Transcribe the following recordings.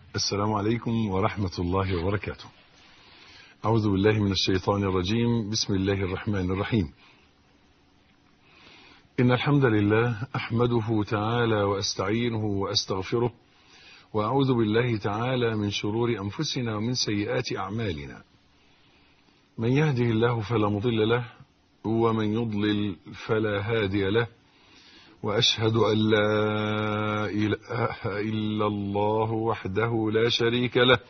السلام عليكم ورحمة الله وبركاته. أعوذ بالله من الشيطان الرجيم. بسم الله الرحمن الرحيم. إن الحمد لله أحمده تعالى وأستعينه وأستغفره، وأعوذ بالله تعالى من شرور أنفسنا ومن سيئات أعمالنا. من يهده الله فلا مضل له، ومن يضلل فلا هادي له، وأشهد أن لا إله إلا الله وحده لا شريك له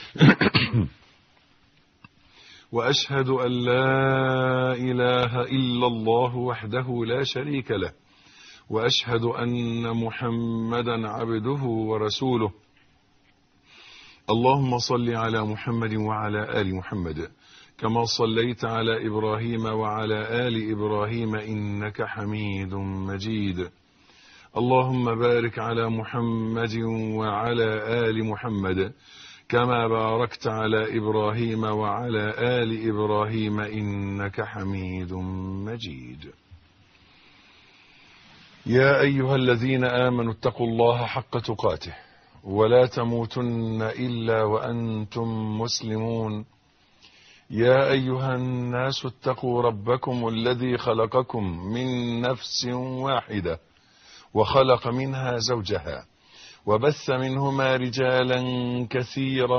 وأشهد أن لا إله إلا الله وحده لا شريك له، وأشهد أن محمدا عبده ورسوله. اللهم صل على محمد وعلى آل محمد كما صليت على إبراهيم وعلى آل إبراهيم إنك حميد مجيد. اللهم بارك على محمد وعلى آل محمد كما باركت على إبراهيم وعلى آل إبراهيم إنك حميد مجيد. يا أيها الذين آمنوا اتقوا الله حق تقاته ولا تموتن إلا وأنتم مسلمون. يا أيها الناس اتقوا ربكم الذي خلقكم من نفس واحدة وخلق منها زوجها وبث منهما رجالا كثيرا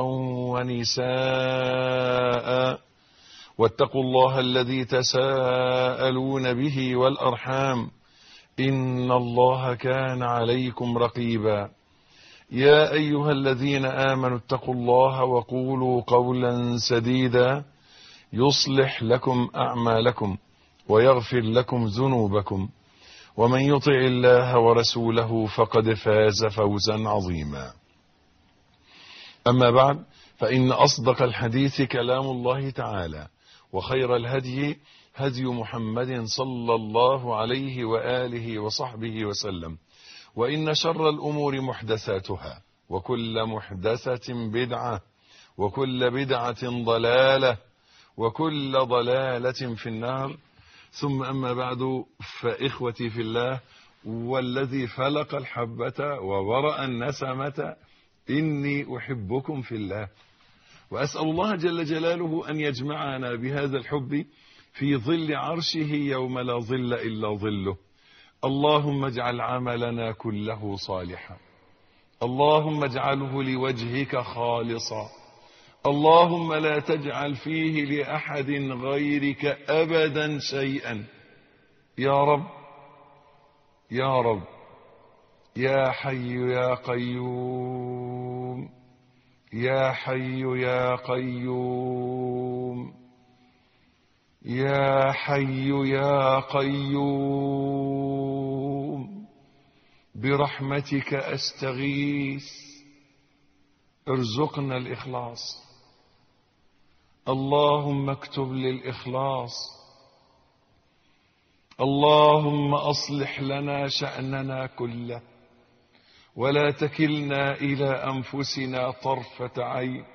ونساء، واتقوا الله الذي تساءلون به والأرحام إن الله كان عليكم رقيبا. يا أيها الذين آمنوا اتقوا الله وقولوا قولا سديدا يصلح لكم أعمالكم ويغفر لكم ذنوبكم، ومن يطع الله ورسوله فقد فاز فوزا عظيما. أما بعد، فإن أصدق الحديث كلام الله تعالى، وخير الهدي هدي محمد صلى الله عليه وآله وصحبه وسلم، وإن شر الأمور محدثاتها، وكل محدثة بدعة، وكل بدعة ضلالة، وكل ضلالة في النار. ثم أما بعد، فإخوتي في الله، والذي فلق الحبة وبرأ النسمة، إني أحبكم في الله، وأسأل الله جل جلاله أن يجمعنا بهذا الحب في ظل عرشه يوم لا ظل إلا ظله. اللهم اجعل عملنا كله صالحا، اللهم اجعله لوجهك خالصا، اللهم لا تجعل فيه لأحد غيرك أبدا شيئا، يا رب يا رب يا حي يا قيوم، يا حي يا قيوم، يا حي يا قيوم، برحمتك أستغيث، ارزقنا الإخلاص. اللهم اكتب للإخلاص، اللهم أصلح لنا شأننا كله، ولا تكلنا إلى أنفسنا طرفة عين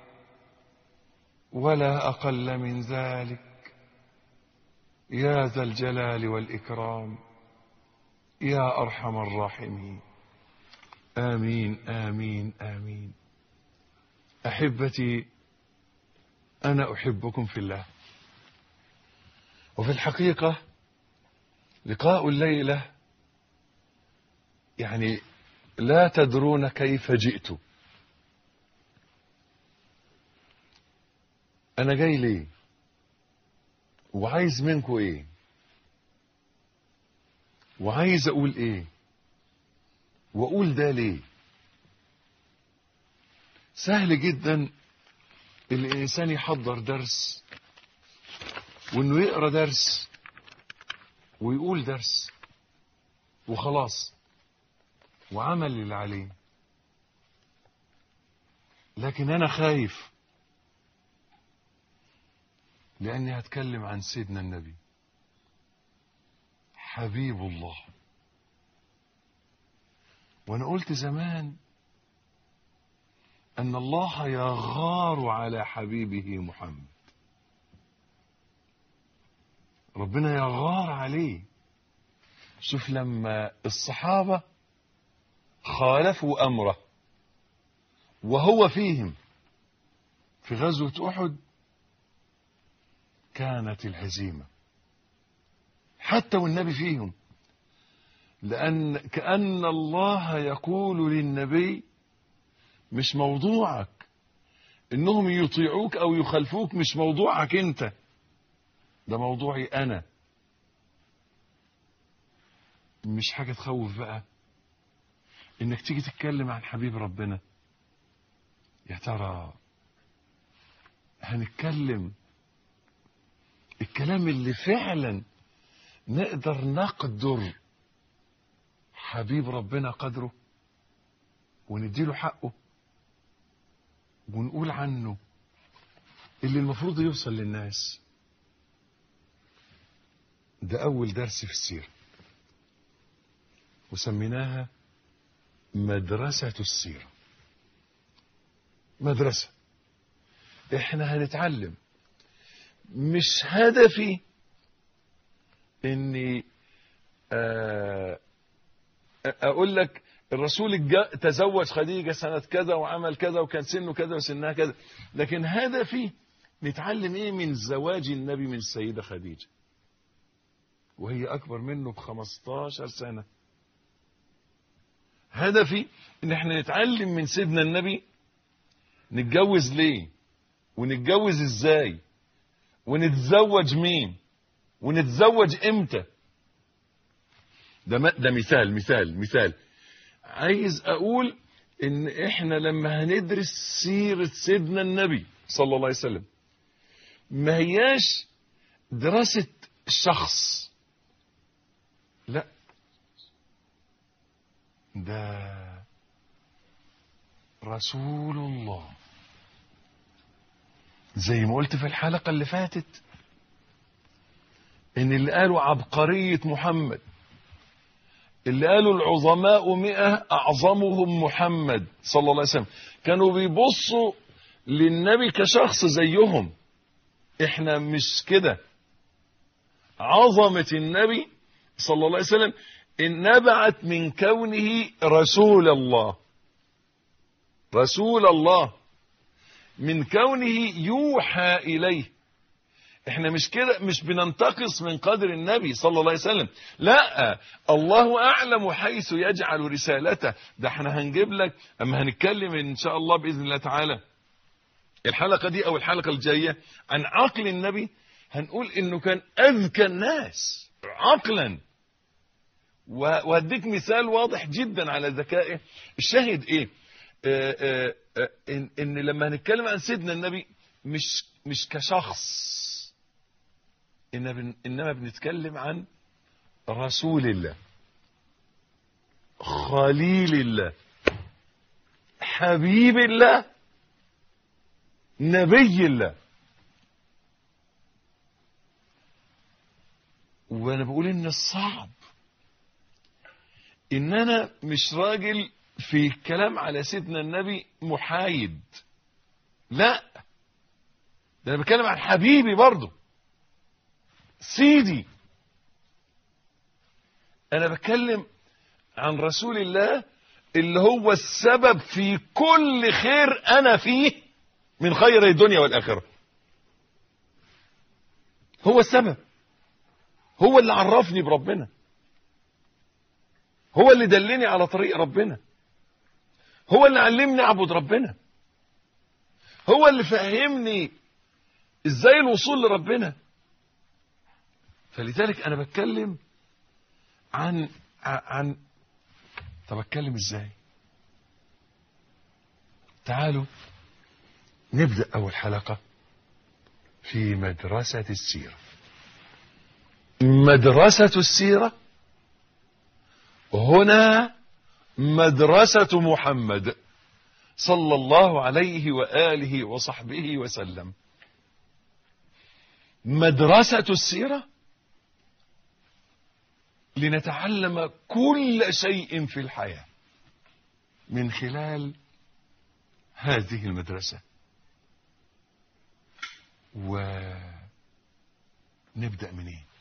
ولا أقل من ذلك، يا ذا الجلال والإكرام، يا أرحم الراحمين. آمين آمين آمين. أحبتي، أنا أحبكم في الله. وفي الحقيقة لقاء الليلة يعني لا تدرون كيف جئت. أنا جاي ليه وعايز منكم إيه وعايز أقول إيه وأقول ده ليه. سهل جدا الإنسان يحضر درس، وإنه يقرأ درس ويقول درس وخلاص وعمل اللي عليه. لكن أنا خايف، لأني هتكلم عن سيدنا النبي حبيب الله. وأنا قلت زمان أن الله يغار على حبيبه محمد، ربنا يغار عليه. شوف لما الصحابة خالفوا أمره وهو فيهم في غزوة أحد كانت الهزيمة، حتى والنبي فيهم، لأن كأن الله يقول للنبي مش موضوعك إنهم يطيعوك أو يخالفوك، مش موضوعك أنت، ده موضوعي أنا. مش حاجة تخوف بقى إنك تيجي تتكلم عن حبيب ربنا. يا ترى هنتكلم الكلام اللي فعلا نقدر نقدر حبيب ربنا قدره ونديله حقه ونقول عنه اللي المفروض يوصل للناس. ده أول درس في السيرة، وسميناها مدرسة السيرة. مدرسة احنا هنتعلم، مش هدفي اني اقول لك الرسول تزوج خديجة سنة كذا وعمل كذا وكان سنه كذا وسنها كذا، لكن هدفي نتعلم ايه من زواج النبي من السيدة خديجة وهي اكبر منه ب15 سنة. هدفي ان احنا نتعلم من سيدنا النبي نتجوز ليه ونتجوز ازاي ونتزوج مين ونتزوج امتى. ده مثال عايز اقول ان احنا لما هندرس سيرة سيدنا النبي صلى الله عليه وسلم ما هياش دراسة شخص، لا، ده رسول الله. زي ما قلت في الحلقة اللي فاتت ان اللي قالوا عبقرية محمد، اللي قالوا العظماء 100 أعظمهم محمد صلى الله عليه وسلم، كانوا بيبصوا للنبي كشخص زيهم. احنا مش كده. عظمة النبي صلى الله عليه وسلم نبعت من كونه رسول الله، رسول الله، من كونه يوحى إليه. احنا مش كده، مش بننتقص من قدر النبي صلى الله عليه وسلم، لا، الله اعلم حيث يجعل رسالته. ده احنا هنجيب لك اما هنتكلم ان شاء الله باذن الله تعالى الحلقه دي او الحلقه الجايه عن عقل النبي، هنقول انه كان اذكى الناس عقلا. وهديك مثال واضح جدا على ذكائه. الشاهد ايه؟ ان لما هنتكلم عن سيدنا النبي مش كشخص، إنما بنتكلم عن رسول الله، خليل الله، حبيب الله، نبي الله. وانا بقول ان الصعب ان انا مش راجل في الكلام على سيدنا النبي محايد، لا، ده انا بتكلم عن حبيبي برضه، سيدي. انا بتكلم عن رسول الله اللي هو السبب في كل خير انا فيه من خير الدنيا والاخره. هو السبب، هو اللي عرفني بربنا، هو اللي دلني على طريق ربنا، هو اللي علمني اعبد ربنا، هو اللي فهمني ازاي الوصول لربنا. فلذلك انا بتكلم عن طب اتكلم ازاي؟ تعالوا نبدأ اول حلقة في مدرسة السيرة. مدرسة السيرة هنا مدرسة محمد صلى الله عليه وآله وصحبه وسلم. مدرسة السيرة لنتعلم كل شيء في الحياة من خلال هذه المدرسة. ونبدأ منين؟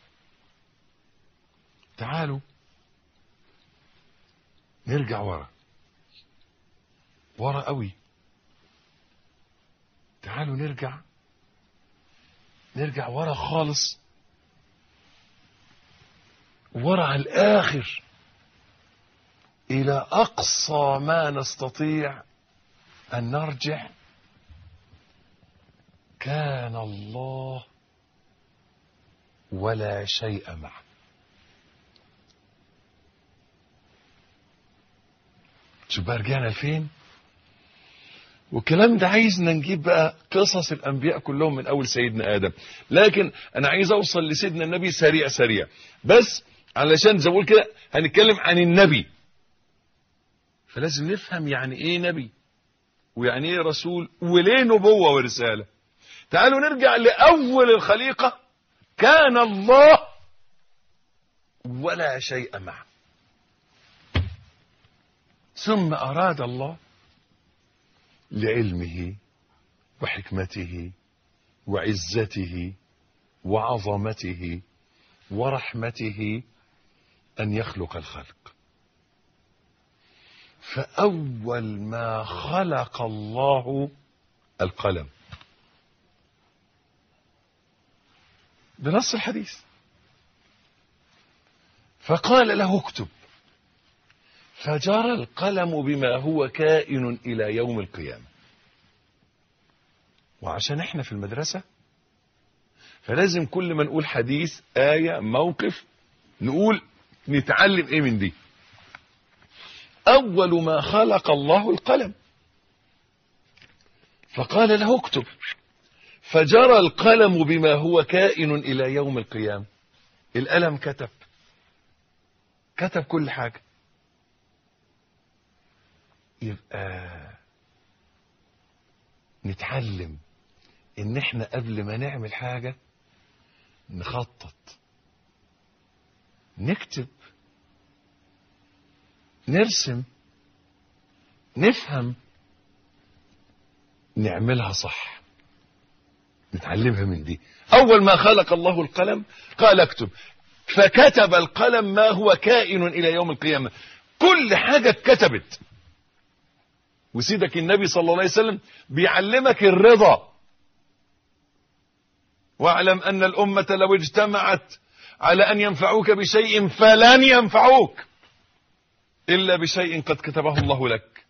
تعالوا نرجع ورا قوي تعالوا نرجع ورا خالص، ورا على الآخر، إلى أقصى ما نستطيع أن نرجع. كان الله ولا شيء معه. شوف بقى رجعنا لفين. والكلام ده عايزنا نجيب بقى قصص الأنبياء كلهم من أول سيدنا آدم، لكن أنا عايز أوصل لسيدنا النبي سريع، بس علشان زي ما بقول كده هنتكلم عن النبي، فلازم نفهم يعني إيه نبي ويعني إيه رسول وليه نبوة ورسالة. تعالوا نرجع لأول الخليقة. كان الله ولا شيء معه، ثم أراد الله لعلمه وحكمته وعزته وعظمته ورحمته أن يخلق الخلق. فأول ما خلق الله القلم بنص الحديث، فقال له اكتب، فجرى القلم بما هو كائن إلى يوم القيامة. وعشان احنا في المدرسة فلازم كل ما نقول حديث، آية، موقف، نقول نتعلم ايه من دي. أول ما خلق الله القلم، فقال له اكتب، فجرى القلم بما هو كائن إلى يوم القيامة. القلم كتب كل حاجة. يبقى نتعلم ان احنا قبل ما نعمل حاجة نخطط، نكتب، نرسم، نفهم، نعملها صح، نتعلمها من دي. اول ما خلق الله القلم قال اكتب، فكتب القلم ما هو كائن الى يوم القيامة. كل حاجة اتكتبت. وسيدك النبي صلى الله عليه وسلم بيعلمك الرضا. واعلم أن الأمة لو اجتمعت على أن ينفعوك بشيء فلن ينفعوك إلا بشيء قد كتبه الله لك،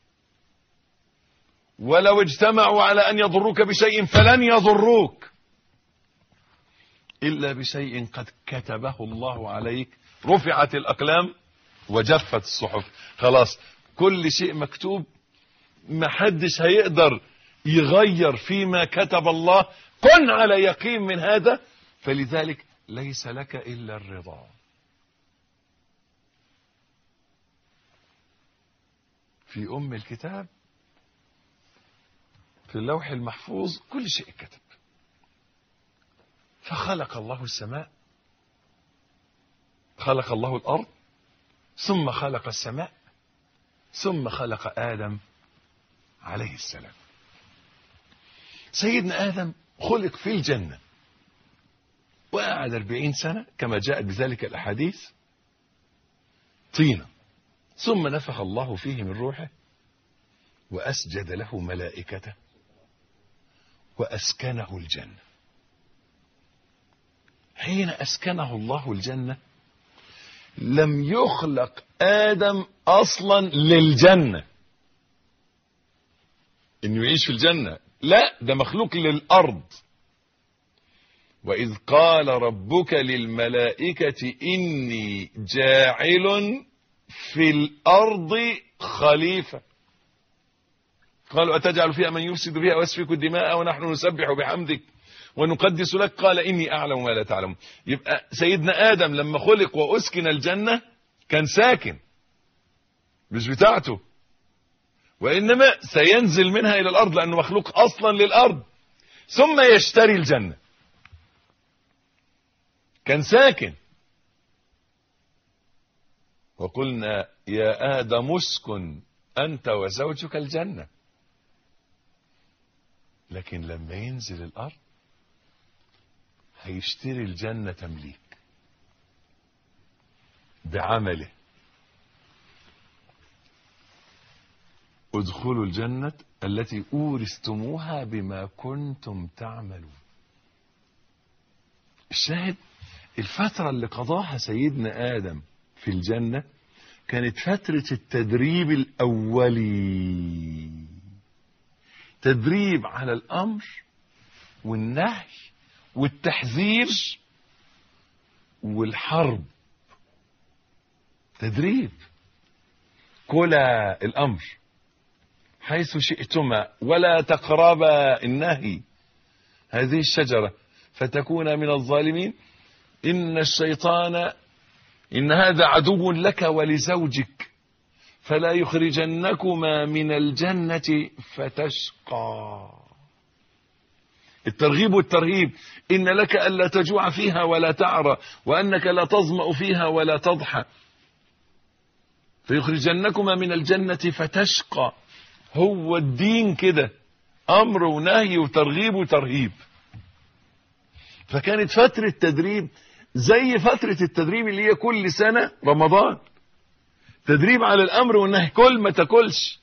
ولو اجتمعوا على أن يضروك بشيء فلن يضروك إلا بشيء قد كتبه الله عليك. رفعت الأقلام وجفت الصحف. خلاص كل شيء مكتوب، محدش هيقدر يغير فيما كتب الله. كن على يقين من هذا. فلذلك ليس لك إلا الرضا. في أم الكتاب في اللوح المحفوظ كل شيء كتب. فخلق الله السماء، خلق الله الأرض، ثم خلق السماء، ثم خلق آدم عليه السلام. سيدنا آدم خلق في الجنة وقعد 40 سنة كما جاءت بذلك الأحاديث طينة، ثم نفخ الله فيه من روحه وأسجد له ملائكته وأسكنه الجنة. حين أسكنه الله الجنة لم يخلق آدم أصلا للجنة إنه يعيش في الجنة، لا، ده مخلوق للأرض. وإذ قال ربك للملائكة إني جاعل في الأرض خليفة قالوا أتجعل فيها من يفسد فيها ويسفك الدماء ونحن نسبح بحمدك ونقدس لك قال إني أعلم ما لا تعلم. يبقى سيدنا آدم لما خلق وأسكن الجنة كان ساكن مش بتاعته، وإنما سينزل منها إلى الأرض لأنه مخلوق أصلا للأرض، ثم يشتري الجنة. كان ساكن. وقلنا يا آدم اسكن أنت وزوجك الجنة. لكن لما ينزل الأرض هيشتري الجنة تمليك بعمله. ادخلوا الجنة التي أورثتموها بما كنتم تعملون. الشاهد الفترة اللي قضاها سيدنا آدم في الجنة كانت فترة التدريب الأولي، تدريب على الأمر والنهي والتحذير والحرب. تدريب. كلا الأمر حيث شئتما ولا تقربا النهي هذه الشجرة فتكون من الظالمين إن الشيطان إن هذا عدو لك ولزوجك فلا يخرجنكما من الجنة فتشقى. الترغيب والترهيب. إن لك ألا تجوع فيها ولا تعرى وأنك لا تظمأ فيها ولا تضحى فيخرجنكما من الجنة فتشقى. هو الدين كده، أمر ونهي وترغيب وترهيب. فكانت فترة تدريب زي فترة التدريب اللي هي كل سنة رمضان، تدريب على الأمر والنهي، كل ما تاكلش،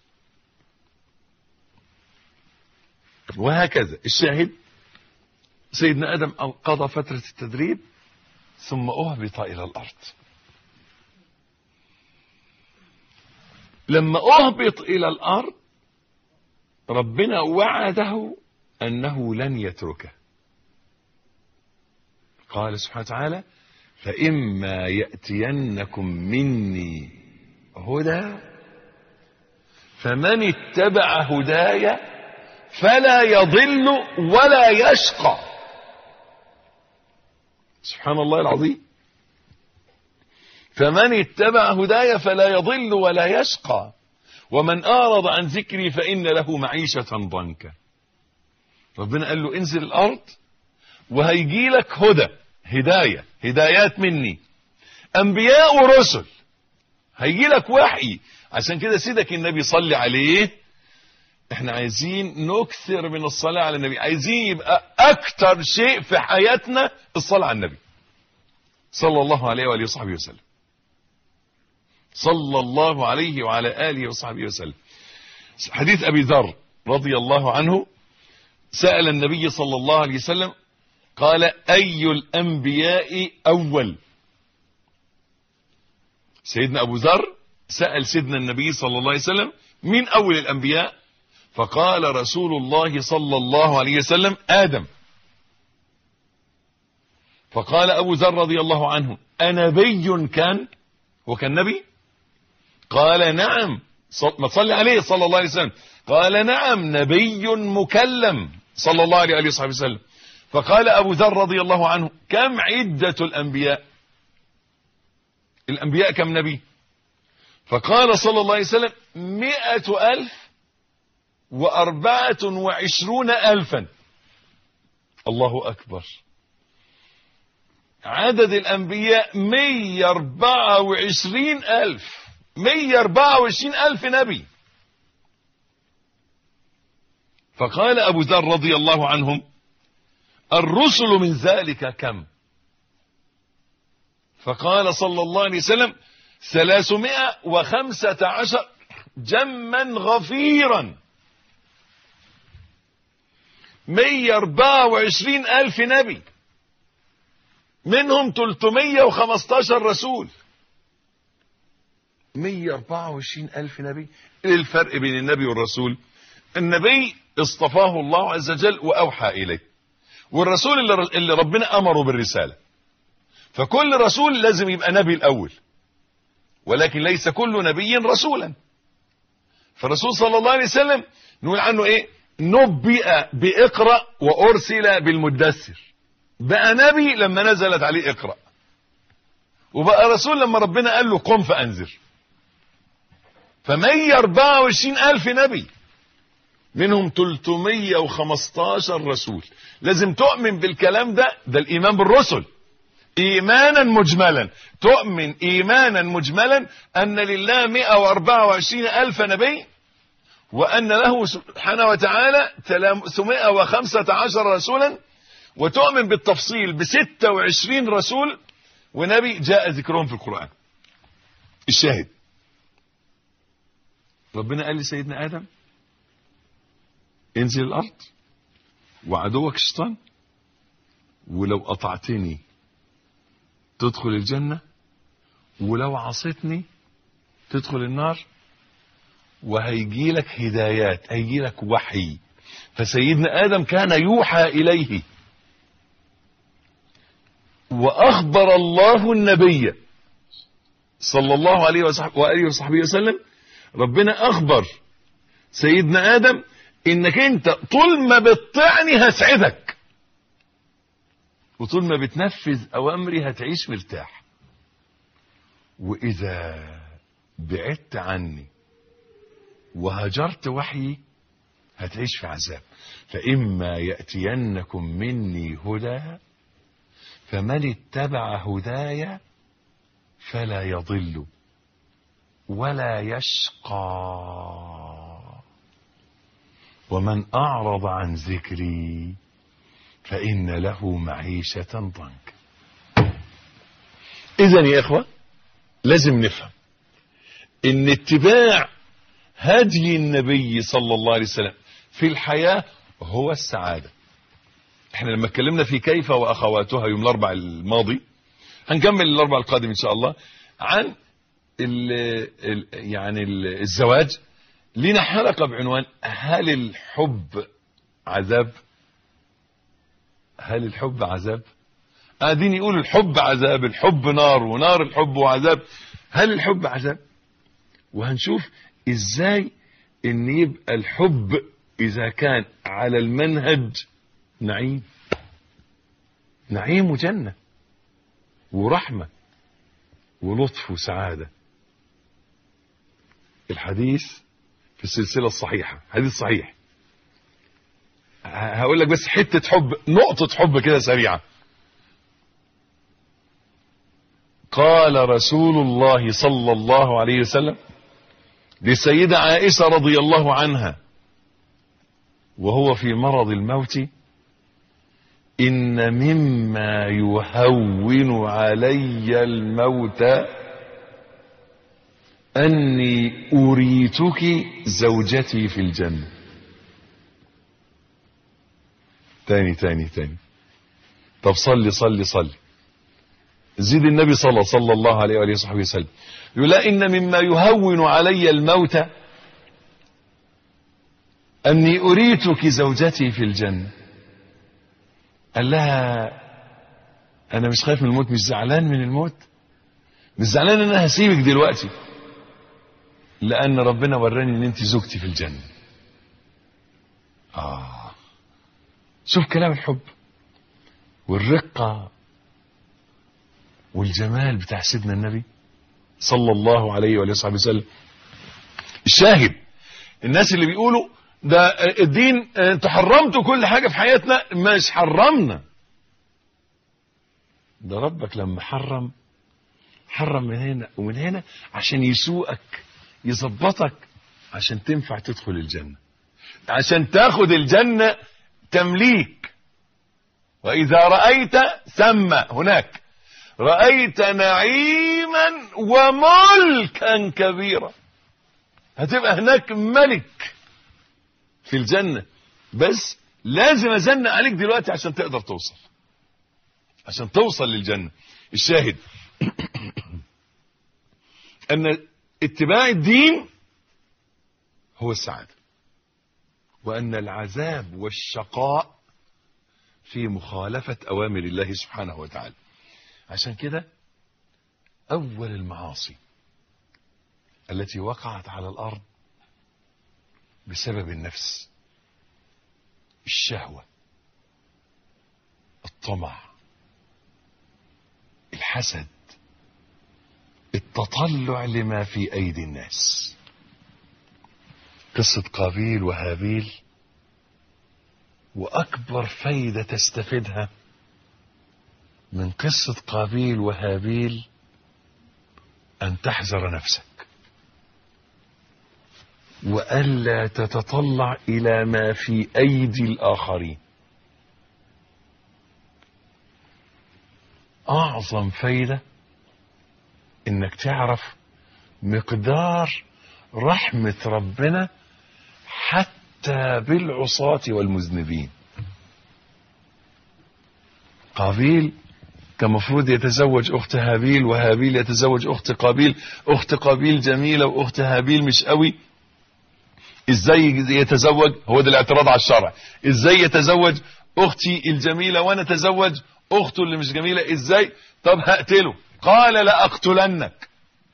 وهكذا. الشاهد سيدنا آدم قضى فترة التدريب ثم أهبط إلى الأرض. لما أهبط إلى الأرض ربنا وعده أنه لن يتركه. قال سبحانه وتعالى فإما يأتينكم مني هدى فمن اتبع هداي فلا يضل ولا يشقى. سبحان الله العظيم. فمن اتبع هداي فلا يضل ولا يشقى ومن أعرض عن ذكري فإن له معيشة ضنكا. ربنا قال له انزل الأرض وهيجي لك هدى، هداية، هدايات مني، أنبياء ورسل، هيجي لك وحي. عشان كده سيدك النبي صلي عليه. احنا عايزين نكثر من الصلاة على النبي، عايزين يبقى أكتر شيء في حياتنا الصلاة على النبي صلى الله عليه وآله وصحبه وسلم. صلى الله عليه وعلى آله وصحبه وسلم. حديث أبي ذر رضي الله عنه سأل النبي صلى الله عليه وسلم قال أي الأنبياء أول؟ سيدنا أبو ذر سأل سيدنا النبي صلى الله عليه وسلم من أول الأنبياء؟ فقال رسول الله صلى الله عليه وسلم آدم. فقال أبو ذر رضي الله عنه أنبي كان؟ وكان نبي؟ قال نعم. ما تصلي عليه صلى الله عليه وسلم. قال نعم نبي مكلم صلى الله عليه وصحبه وسلم. فقال أبو ذر رضي الله عنه كم عدة الأنبياء؟ الأنبياء كم نبي؟ فقال صلى الله عليه وسلم 124,000. الله أكبر. عدد الأنبياء 124,000. 124,000 نبي. فقال أبو ذر رضي الله عنهم الرسل من ذلك كم؟ فقال صلى الله عليه وسلم 315 جما غفيرا. 124,000 نبي، منهم 315 رسول. 124,000 نبي. ايه الفرق بين النبي والرسول؟ النبي اصطفاه الله عز وجل وأوحى إليه، والرسول اللي ربنا أمره بالرسالة. فكل رسول لازم يبقى نبي الأول، ولكن ليس كل نبي رسولا. فالرسول صلى الله عليه وسلم نقول عنه ايه؟ نبئ بإقرأ وأرسل بالمدثر. بقى نبي لما نزلت عليه اقرأ، وبقى رسول لما ربنا قال له قم فأنذر. 124,000 نبي، منهم 315 رسول. لازم تؤمن بالكلام ده الإيمان بالرسل إيمانا مجملا. تؤمن إيمانا مجملا أن لله 124,000 نبي، وأن له سبحانه وتعالى 315 رسولا، وتؤمن بالتفصيل ب26 رسول ونبي جاء ذكرهم في القرآن. الشاهد ربنا قال لسيدنا آدم انزل الأرض وعدوك الشيطان، ولو أطعتني تدخل الجنة، ولو عصيتني تدخل النار، وهيجي لك هدايات، هيجي لك وحي. فسيدنا آدم كان يوحى إليه، وأخبر الله النبي صلى الله عليه وآله وصحبه وسلم، ربنا أخبر سيدنا آدم إنك أنت طول ما بتطيعني هسعدك، وطول ما بتنفذ أوامري هتعيش مرتاح، وإذا بعدت عني وهجرت وحيي هتعيش في عذاب. فإما يأتينكم مني هدى فمن اتبع هدايا فلا يضل ولا يشقى، ومن أعرض عن ذكري فإن له معيشة ضنكا. إذن يا إخوة لازم نفهم إن اتباع هدي النبي صلى الله عليه وسلم في الحياة هو السعادة. احنا لما اتكلمنا في كيف وأخواتها يوم الأربع الماضي، هنكمل الأربع القادم إن شاء الله عن يعني الزواج. لنا حلقة بعنوان هل الحب عذاب؟ هل الحب عذاب؟ قاعدين يقولوا الحب عذاب، الحب نار، ونار الحب وعذاب. هل الحب عذاب؟ وهنشوف ازاي ان يبقى الحب اذا كان على المنهج نعيم، نعيم وجنة ورحمة ولطف وسعادة. الحديث في السلسلة الصحيحة، حديث صحيح. هقول لك بس حتة حب، نقطة حب كده سريعة. قال رسول الله صلى الله عليه وسلم لسيدة عائشة رضي الله عنها وهو في مرض الموت: إن مما يهون علي الموت أني أريتك زوجتي في الجنة. تاني. طب صلي زيد النبي صلى الله عليه وآله وصحبه وسلم يقول: إن مما يهون علي الموت أني أريتك زوجتي في الجنة. قال لها: أنا مش خايف من الموت، مش زعلان من الموت، مش زعلان أن أنا هسيبك دلوقتي، لأن ربنا وراني أن أنت زوجتي في الجنة. شوف كلام الحب والرقة والجمال بتاع سيدنا النبي صلى الله عليه وآله وصحبه وسلم. الشاهد، الناس اللي بيقولوا ده الدين انتوا حرمتوا كل حاجة في حياتنا، مش حرمنا، ده ربك لما حرم من هنا ومن هنا عشان يسوقك يظبطك عشان تنفع تدخل الجنة، عشان تاخد الجنة تمليك. وإذا رأيت ثم هناك رأيت نعيما وملكا كبيرا، هتبقى هناك ملك في الجنة، بس لازم أزنق عليك دلوقتي عشان تقدر توصل، عشان توصل للجنة. الشاهد أن اتباع الدين هو السعادة، وأن العذاب والشقاء في مخالفة أوامر الله سبحانه وتعالى. عشان كده أول المعاصي التي وقعت على الأرض بسبب النفس، الشهوة، الطمع، الحسد، التطلع لما في أيدي الناس. قصة قابيل وهابيل، وأكبر فايدة تستفيدها من قصة قابيل وهابيل أن تحذر نفسك وألا تتطلع إلى ما في أيدي الآخرين. أعظم فايدة إنك تعرف مقدار رحمة ربنا حتى بالعصاة والمذنبين. قابيل كان مفروض يتزوج اخت هابيل، وهابيل يتزوج اخت قابيل. اخت قابيل جميلة واخت هابيل مش قوي. ازاي يتزوج؟ هو ده الاعتراض على الشرع. ازاي يتزوج اختي الجميلة وانا اتزوج اخته اللي مش جميلة؟ ازاي؟ طب هقتله. قال لا اقتلنك.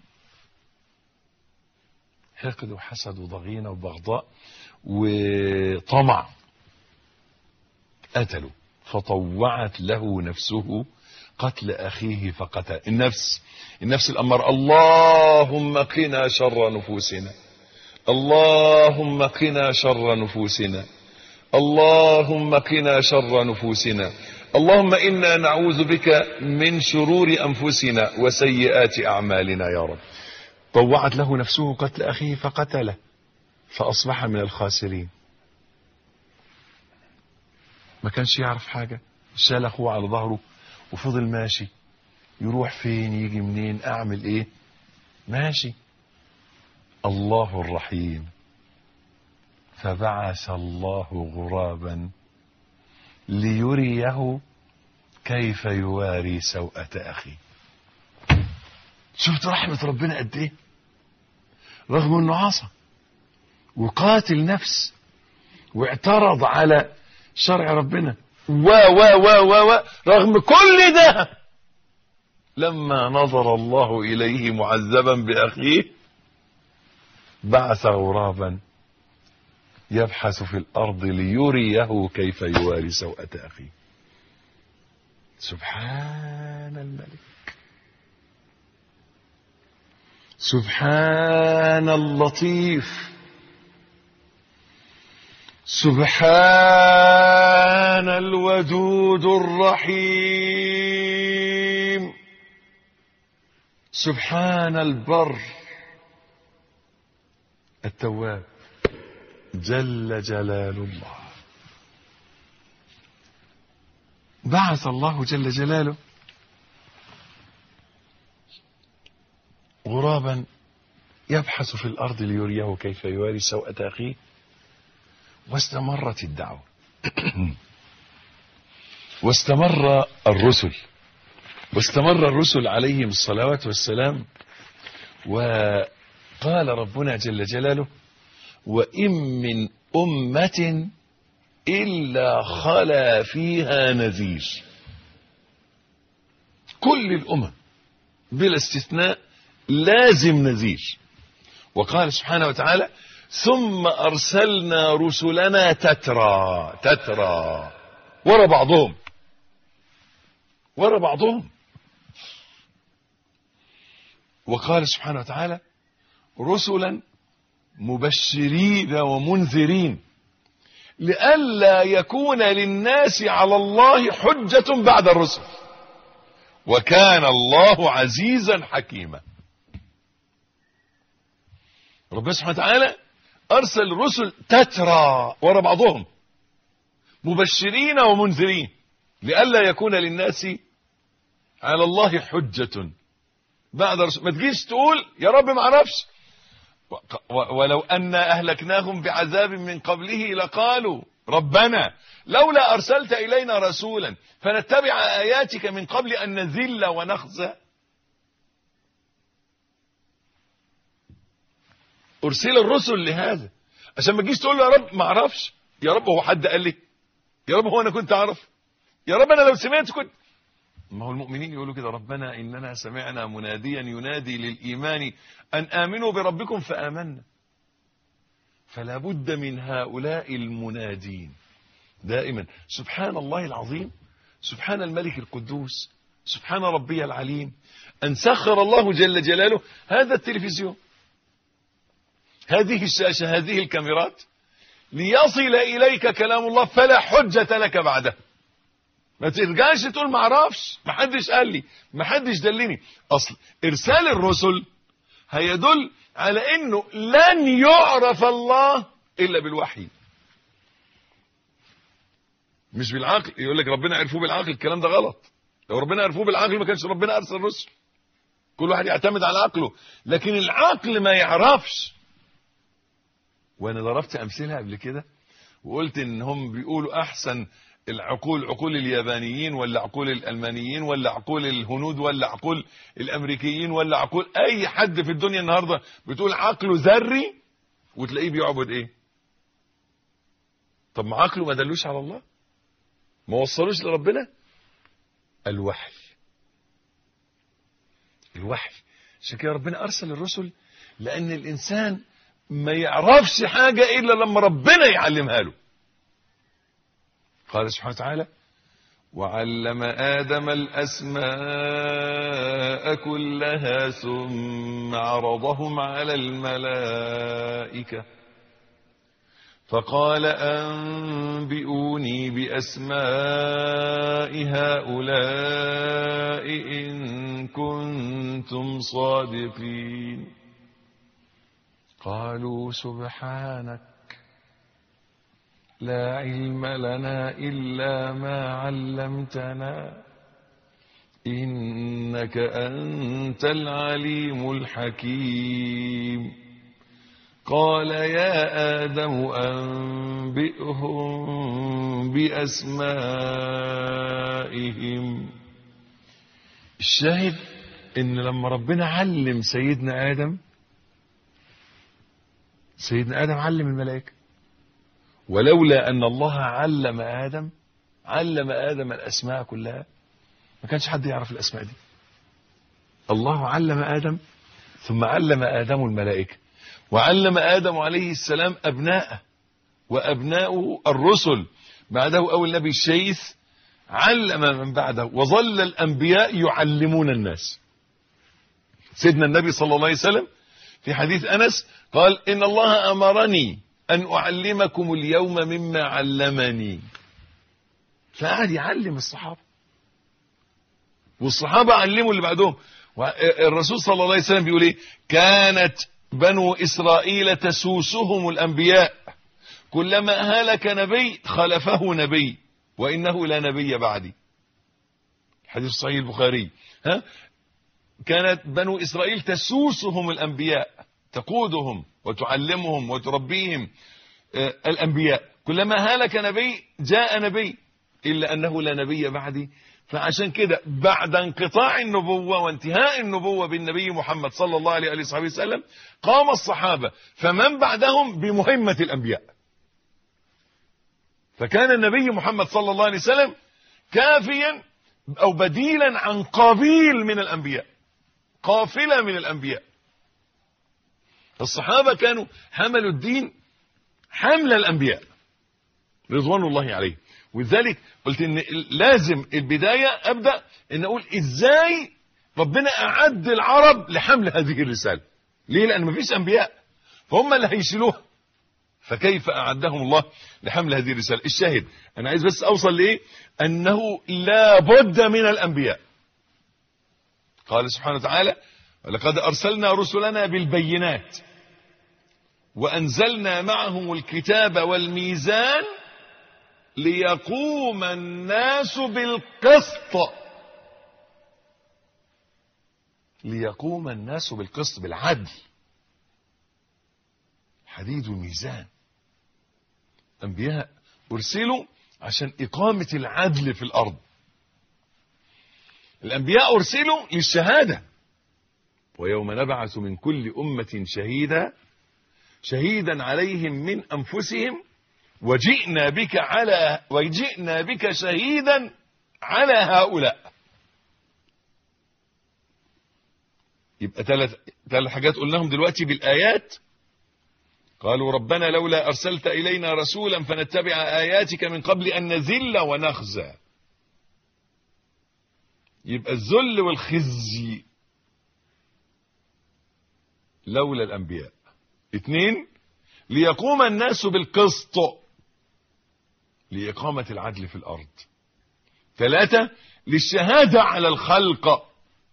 حقد وحسد وضغينة وبغضاء وطمع قتلوا. فطوعت له نفسه قتل اخيه فقتل. النفس الامر. اللهم قنا شر نفوسنا، اللهم قنا شر نفوسنا، اللهم قنا شر نفوسنا، اللهم انا نعوذ بك من شرور انفسنا وسيئات اعمالنا يا رب. طوعت له نفسه قتل اخيه فقتله فاصبح من الخاسرين. ما كانش يعرف حاجة، شال اخوه على ظهره وفضل ماشي. يروح فين يجي منين اعمل ايه؟ ماشي. الله الرحيم. فبعث الله غرابا ليريه كيف يواري سوءة اخيه. شفت رحمة ربنا قد ايه؟ رغم انه عصى وقاتل نفس واعترض على شرع ربنا رغم كل ده لما نظر الله إليه معذبا بأخيه بعث غرابا يبحث في الأرض ليريه كيف يواري سوءة أخيه. سبحان الملك، سبحان اللطيف، سبحان الودود الرحيم، سبحان البر التواب جل جلال الله. بعث الله جل جلاله غرابا يبحث في الأرض ليريه كيف يواري سوءة أخيه. واستمرت الدعوة واستمر الرسل عليهم الصلوات والسلام. وقال ربنا جل جلاله وإن من أمة إلا خلا فيها نذير. كل الأمم بلا استثناء لازم نذير. وقال سبحانه وتعالى ثم أرسلنا رسلنا تترى ورا بعضهم. وقال سبحانه وتعالى رسلا مبشرين ومنذرين لئلا يكون للناس على الله حجة بعد الرسل وكان الله عزيزا حكيما. ربنا سبحانه وتعالى أرسل رسل تترى ورا بعضهم مبشرين ومنذرين لئلا يكون للناس على الله حجة بعد الرسل. ما تجيش تقول يا رب ما اعرفش ولو أن أهلكناهم بعذاب من قبله لقالوا ربنا لولا أرسلت إلينا رسولا فنتبع آياتك من قبل أن نذل ونخزى. أرسل الرسل لهذا عشان ما تجيش تقول له يا رب ما اعرفش. يا رب هو حد قال لي؟ يا رب هو أنا كنت أعرف؟ يا رب أنا لو سمعت كنت. ما هو المؤمنين يقولوا كده ربنا إننا سمعنا مناديا ينادي للإيمان أن آمنوا بربكم فآمنا. فلا بد من هؤلاء المنادين دائما. سبحان الله العظيم، سبحان الملك القدوس، سبحان ربي العليم أن سخر الله جل جلاله هذا التلفزيون، هذه الشاشة، هذه الكاميرات ليصل إليك كلام الله فلا حجة لك بعده. ما ترجعش تقول ما اعرفش، ما حدش قال لي، ما حدش دلني. اصل ارسال الرسل هيدل على انه لن يعرف الله الا بالوحي مش بالعقل. يقول لك ربنا عرفوه بالعقل، الكلام ده غلط. لو ربنا عرفوه بالعقل ما كانش ربنا ارسل الرسل. كل واحد يعتمد على عقله، لكن العقل ما يعرفش وانا ضربت امثله قبل كده وقلت ان هم بيقولوا احسن العقول عقول اليابانيين ولا عقول الالمانيين ولا عقول الهنود ولا عقول الامريكيين ولا عقول اي حد في الدنيا النهارده بتقول عقله ذري وتلاقيه بيعبد ايه؟ طب ما عقله ما دلوش على الله، ما وصلوش لربنا. الوحي عشان كده ربنا ارسل الرسل، لان الانسان ما يعرفش حاجه الا لما ربنا يعلمها له. قال سبحانه وتعالى: وعلم آدم الأسماء كلها ثم عرضهم على الملائكة فقال أنبئوني بأسماء هؤلاء إن كنتم صادقين. قالوا سبحانك لا علم لنا إلا ما علمتنا إنك أنت العليم الحكيم. قال يا آدم أنبئهم بأسمائهم. الشاهد إن لما ربنا علم سيدنا آدم علم الملائكة، ولولا أن الله علم آدم الأسماء كلها ما كانش حد يعرف الأسماء دي. الله علم آدم ثم علم آدم الملائكة، وعلم آدم عليه السلام أبناءه وأبناؤه الرسل، بعده أول نبي الشيث علم من بعده، وظل الأنبياء يعلمون الناس. سيدنا النبي صلى الله عليه وسلم في حديث أنس قال إن الله أمرني أن أعلمكم اليوم مما علمني. فقعد يعلم الصحابة، والصحابة علموا اللي بعدهم. والرسول صلى الله عليه وسلم بيقول إيه؟ كانت بنو إسرائيل تسوسهم الأنبياء، كلما هلك نبي خلفه نبي وإنه لا نبي بعدي. حديث صحيح البخاري. كانت بنو إسرائيل تسوسهم الأنبياء، تقودهم وتعلمهم وتربيهم الأنبياء، كلما هلك نبي جاء نبي إلا أنه لا نبي بعدي. فعشان كده بعد انقطاع النبوة وانتهاء النبوة بالنبي محمد صلى الله عليه وصحبه وسلم قام الصحابة فمن بعدهم بمهمة الأنبياء. فكان النبي محمد صلى الله عليه وسلم كافيا أو بديلا عن قبيل من الأنبياء، قافلة من الأنبياء. الصحابة كانوا حملوا الدين حمل الأنبياء رضوان الله عليه. ولذلك قلت ان لازم البداية ابدأ ان اقول ازاي ربنا اعد العرب لحمل هذه الرسالة. ليه؟ لان مفيش انبياء فهم اللي هيشيلوها، فكيف اعدهم الله لحمل هذه الرسالة. الشاهد انا عايز بس اوصل لايه؟ انه لا بد من الانبياء. قال سبحانه وتعالى ولقد ارسلنا رسلنا بالبينات وانزلنا معهم الكتاب والميزان ليقوم الناس بالقسط. ليقوم الناس بالقسط، بالعدل. حديد الميزان. أنبياء أرسلوا عشان إقامة العدل في الأرض. الأنبياء أرسلوا للشهادة. ويوم نبعث من كل أمة شهيدا عليهم من أنفسهم وجئنا بك شهيدا على هؤلاء. يبقى ثلاث حاجات قلناهم دلوقتي بالآيات. قالوا ربنا لولا أرسلت إلينا رسولا فنتبع آياتك من قبل أن نذل ونخزى. يبقى الذل والخزي لولا الأنبياء. 2 ليقوم الناس بالقسط لإقامة العدل في الأرض. 3 للشهادة على الخلق.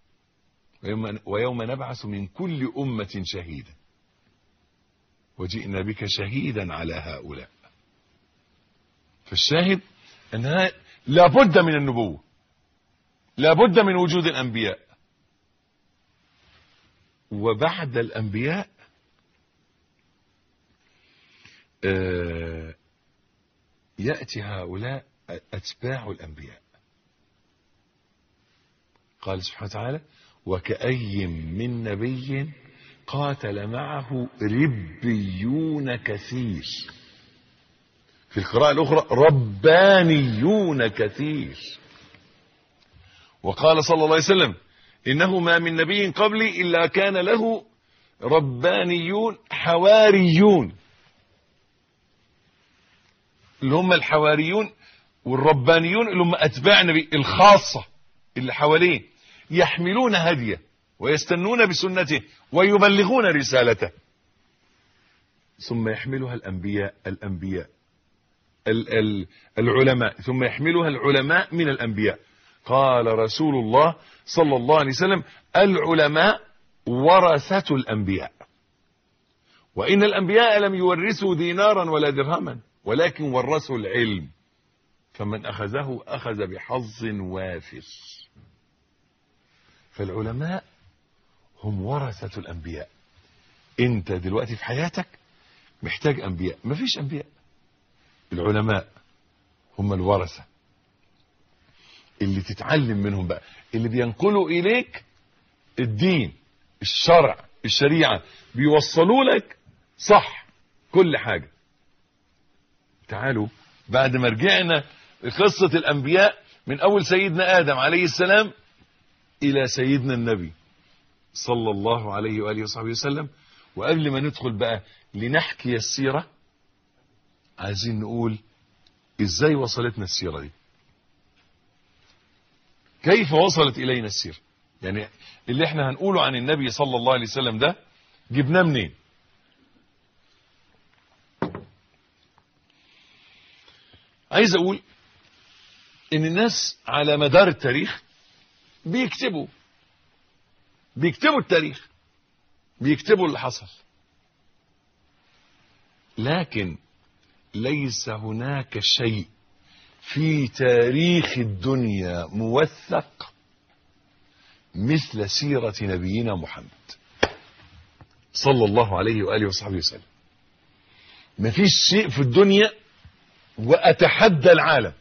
ويوم نبعث من كل أمة شهيدا وجئنا بك شهيدا على هؤلاء. فالشاهد أنها لابد من النبوة، لابد من وجود الأنبياء. وبعد الأنبياء يأتي هؤلاء أتباع الأنبياء. قال سبحانه وتعالى: وكأي من نبي قاتل معه ربيون كثير. في القراءة الأخرى ربانيون كثير. وقال صلى الله عليه وسلم: إنه ما من نبي قبلي إلا كان له ربانيون حواريون، اللي هم الحواريون والربانيون اللي هم أتباع النبي الخاصة اللي حواليه، يحملون هديه ويستنون بسنته ويبلغون رسالته. ثم يحملها الأنبياء العلماء، ثم يحملها العلماء من الأنبياء. قال رسول الله صلى الله عليه وسلم: العلماء ورثة الأنبياء، وإن الأنبياء لم يورثوا دينارا ولا درهما، ولكن ورثوا العلم، فمن أخذه أخذ بحظ وافر. فالعلماء هم ورثة الأنبياء. انت دلوقتي في حياتك محتاج أنبياء، مفيش أنبياء. العلماء هم الورثة اللي تتعلم منهم بقى، اللي بينقلوا إليك الدين، الشرع، الشريعة، بيوصلوا لك صح كل حاجة. تعالوا بعد ما رجعنا قصة الأنبياء من أول سيدنا آدم عليه السلام إلى سيدنا النبي صلى الله عليه وآله وصحبه وسلم، وقبل ما ندخل بقى لنحكي السيرة، عايزين نقول إزاي وصلتنا السيرة دي، كيف وصلت إلينا السيرة. يعني اللي احنا هنقوله عن النبي صلى الله عليه وسلم ده جبناه منين؟ عايز اقول ان الناس على مدار التاريخ بيكتبوا التاريخ، بيكتبوا اللي حصل، لكن ليس هناك شيء في تاريخ الدنيا موثق مثل سيرة نبينا محمد صلى الله عليه وآله وصحبه وسلم. مفيش شيء في الدنيا، وأتحدى العالم،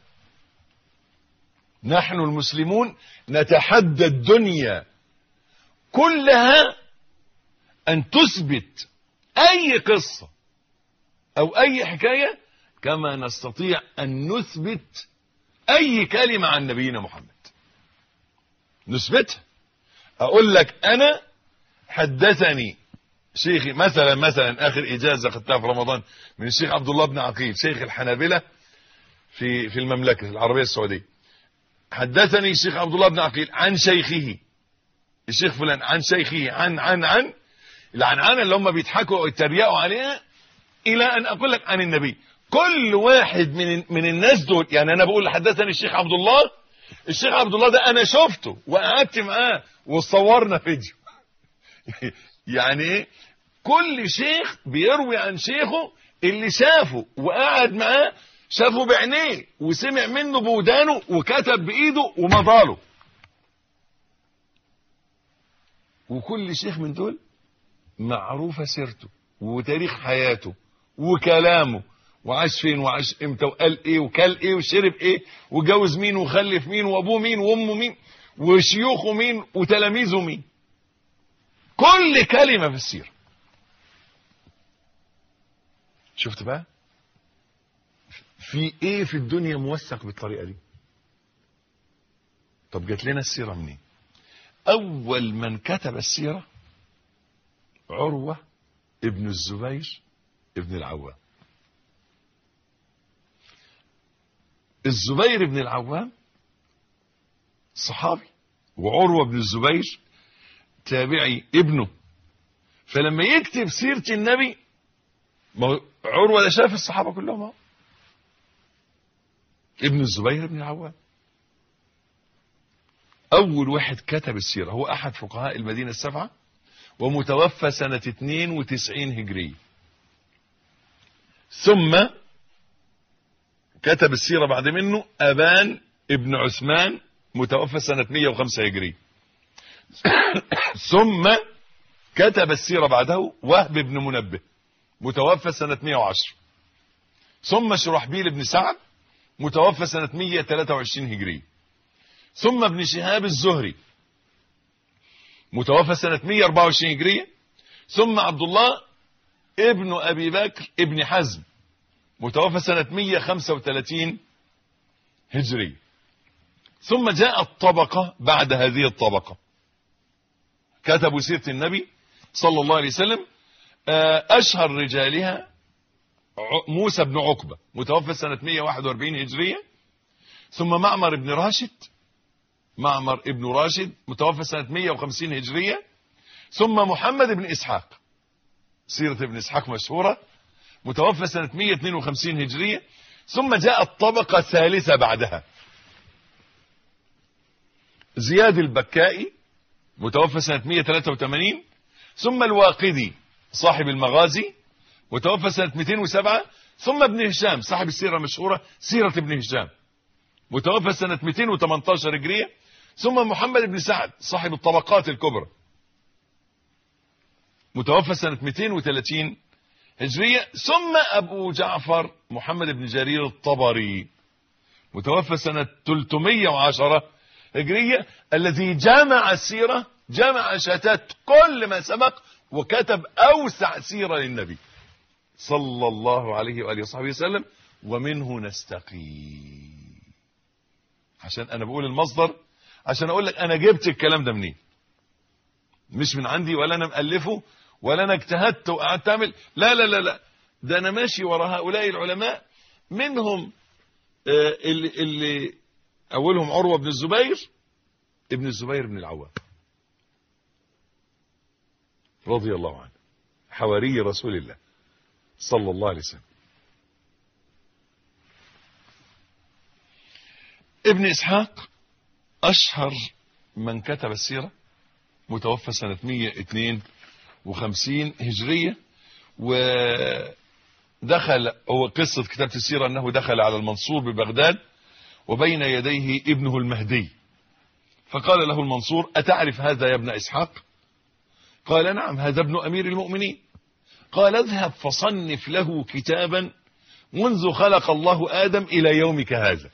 نحن المسلمون نتحدى الدنيا كلها أن تثبت أي قصة أو أي حكاية كما نستطيع أن نثبت أي كلمة عن نبينا محمد. نثبتها. أقول لك أنا حدثني شيخي مثلا آخر إجازة خدتها في رمضان من الشيخ عبد الله بن عقيل شيخ الحنابلة في المملكة العربية السعودية. حدثني الشيخ عبد الله بن عقيل عن شيخه الشيخ فلان، عن شيخه، عن العنعنة اللي هم بيضحكوا ويتريقوا عليها، إلى أن أقول لك عن النبي. كل واحد من الناس دول، يعني أنا بقول حدثني الشيخ عبد الله، الشيخ عبد الله ده أنا شفته وقعدت معاه وصورنا فيديو. يعني ايه؟ كل شيخ بيروي عن شيخه اللي شافه وقعد معاه، شافه بعينيه وسمع منه بودانه وكتب بإيده ومضاله. وكل شيخ من دول معروفة سيرته وتاريخ حياته وكلامه، وعاش فين وعاش امتى وقال ايه وكل ايه وشرب ايه وجوز مين وخلف مين وابوه مين وامه مين وشيوخه مين وتلاميذه مين. كل كلمة في السيرة. شفت بقى في ايه في الدنيا موثق بالطريقة دي؟ طب جات لنا السيرة منين؟ اول من كتب السيرة عروة ابن الزبير ابن العوام. الزبير ابن العوام صحابي، وعروة ابن الزبير تابعي ابنه. فلما يكتب سيرة النبي، ما عروة ده شاف الصحابة كلهم، ابن الزبير ابن العوام أول واحد كتب السيرة. هو أحد فقهاء المدينة السبعة، ومتوفى سنة 92 هجرية. ثم كتب السيرة بعد منه أبان ابن عثمان، متوفى سنة 105 هجرية. ثم كتب السيرة بعده وهب بن منبه، متوفى سنة 110. ثم شرحبيل بن سعد متوفى سنة 123 هجرية، ثم ابن شهاب الزهري متوفى سنة 124 هجرية، ثم عبد الله ابن أبي بكر ابن حزم متوفى سنة 135 هجرية. ثم جاء الطبقة بعد هذه الطبقة، كتبوا سيرة النبي صلى الله عليه وسلم. أشهر رجالها موسى بن عقبة متوفى سنة 141 هجرية، ثم معمر ابن راشد متوفى سنة 150 هجرية، ثم محمد بن إسحاق، سيرة ابن إسحاق مشهورة، متوفى سنة 152 هجرية. ثم جاء الطبقة الثالثة بعدها، زياد البكائي متوفى سنة 183، ثم الواقدي صاحب المغازي متوفى سنة 207، ثم ابن هشام صاحب السيرة المشهورة سيرة ابن هشام متوفى سنة 218 هجرية، ثم محمد بن سعد صاحب الطبقات الكبرى متوفى سنة 230 هجرية، ثم أبو جعفر محمد بن جرير الطبري متوفى سنة 310 هجرية، الذي جمع السيرة، جمع شتات كل ما سبق، وكتب أوسع سيرة للنبي صلى الله عليه وآله وصحبه وسلم. ومنه نستقي، عشان أنا بقول المصدر عشان أقول لك أنا جبت الكلام ده منين، مش من عندي ولا أنا مألفه ولا أنا اجتهدت وقعدت أعمل، لا لا لا لا، ده أنا ماشي وراء هؤلاء العلماء، منهم اللي أولهم عروة بن الزبير ابن الزبير بن العوام رضي الله عنه، حواري رسول الله صلى الله عليه وسلم. ابن إسحاق أشهر من كتب السيرة، متوفى سنة 152 هجرية، ودخل، هو قصة كتابة السيرة أنه دخل على المنصور ببغداد وبين يديه ابنه المهدي، فقال له المنصور: أتعرف هذا يا ابن إسحاق؟ قال: نعم، هذا ابن أمير المؤمنين. قال: اذهب فصنف له كتابا منذ خلق الله آدم إلى يومك هذا.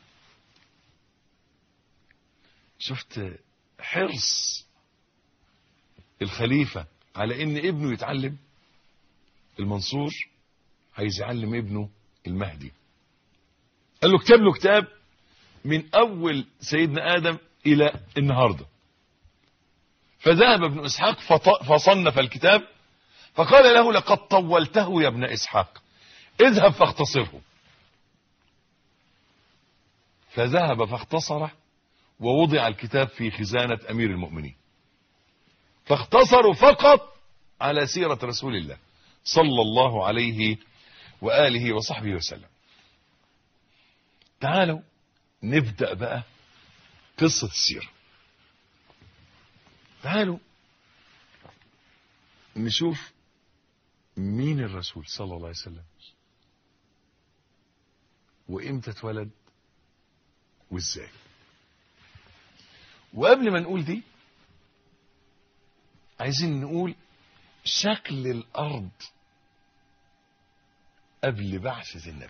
شفت حرص الخليفة على ان ابنه يتعلم؟ المنصور عايز يعلم ابنه المهدي، قال له اكتب له كتاب من اول سيدنا آدم الى النهاردة. فذهب ابن إسحاق فصنف الكتاب، فقال له: لقد طولته يا ابن إسحاق، اذهب فاختصره. فذهب فاختصره، ووضع الكتاب في خزانة أمير المؤمنين، فاختصروا فقط على سيرة رسول الله صلى الله عليه وآله وصحبه وسلم. تعالوا نبدأ بقى قصة السيرة. تعالوا نشوف مين الرسول صلى الله عليه وسلم، وإمتى اتولد وإزاي. وقبل ما نقول دي عايزين نقول شكل الأرض قبل بعثة النبي،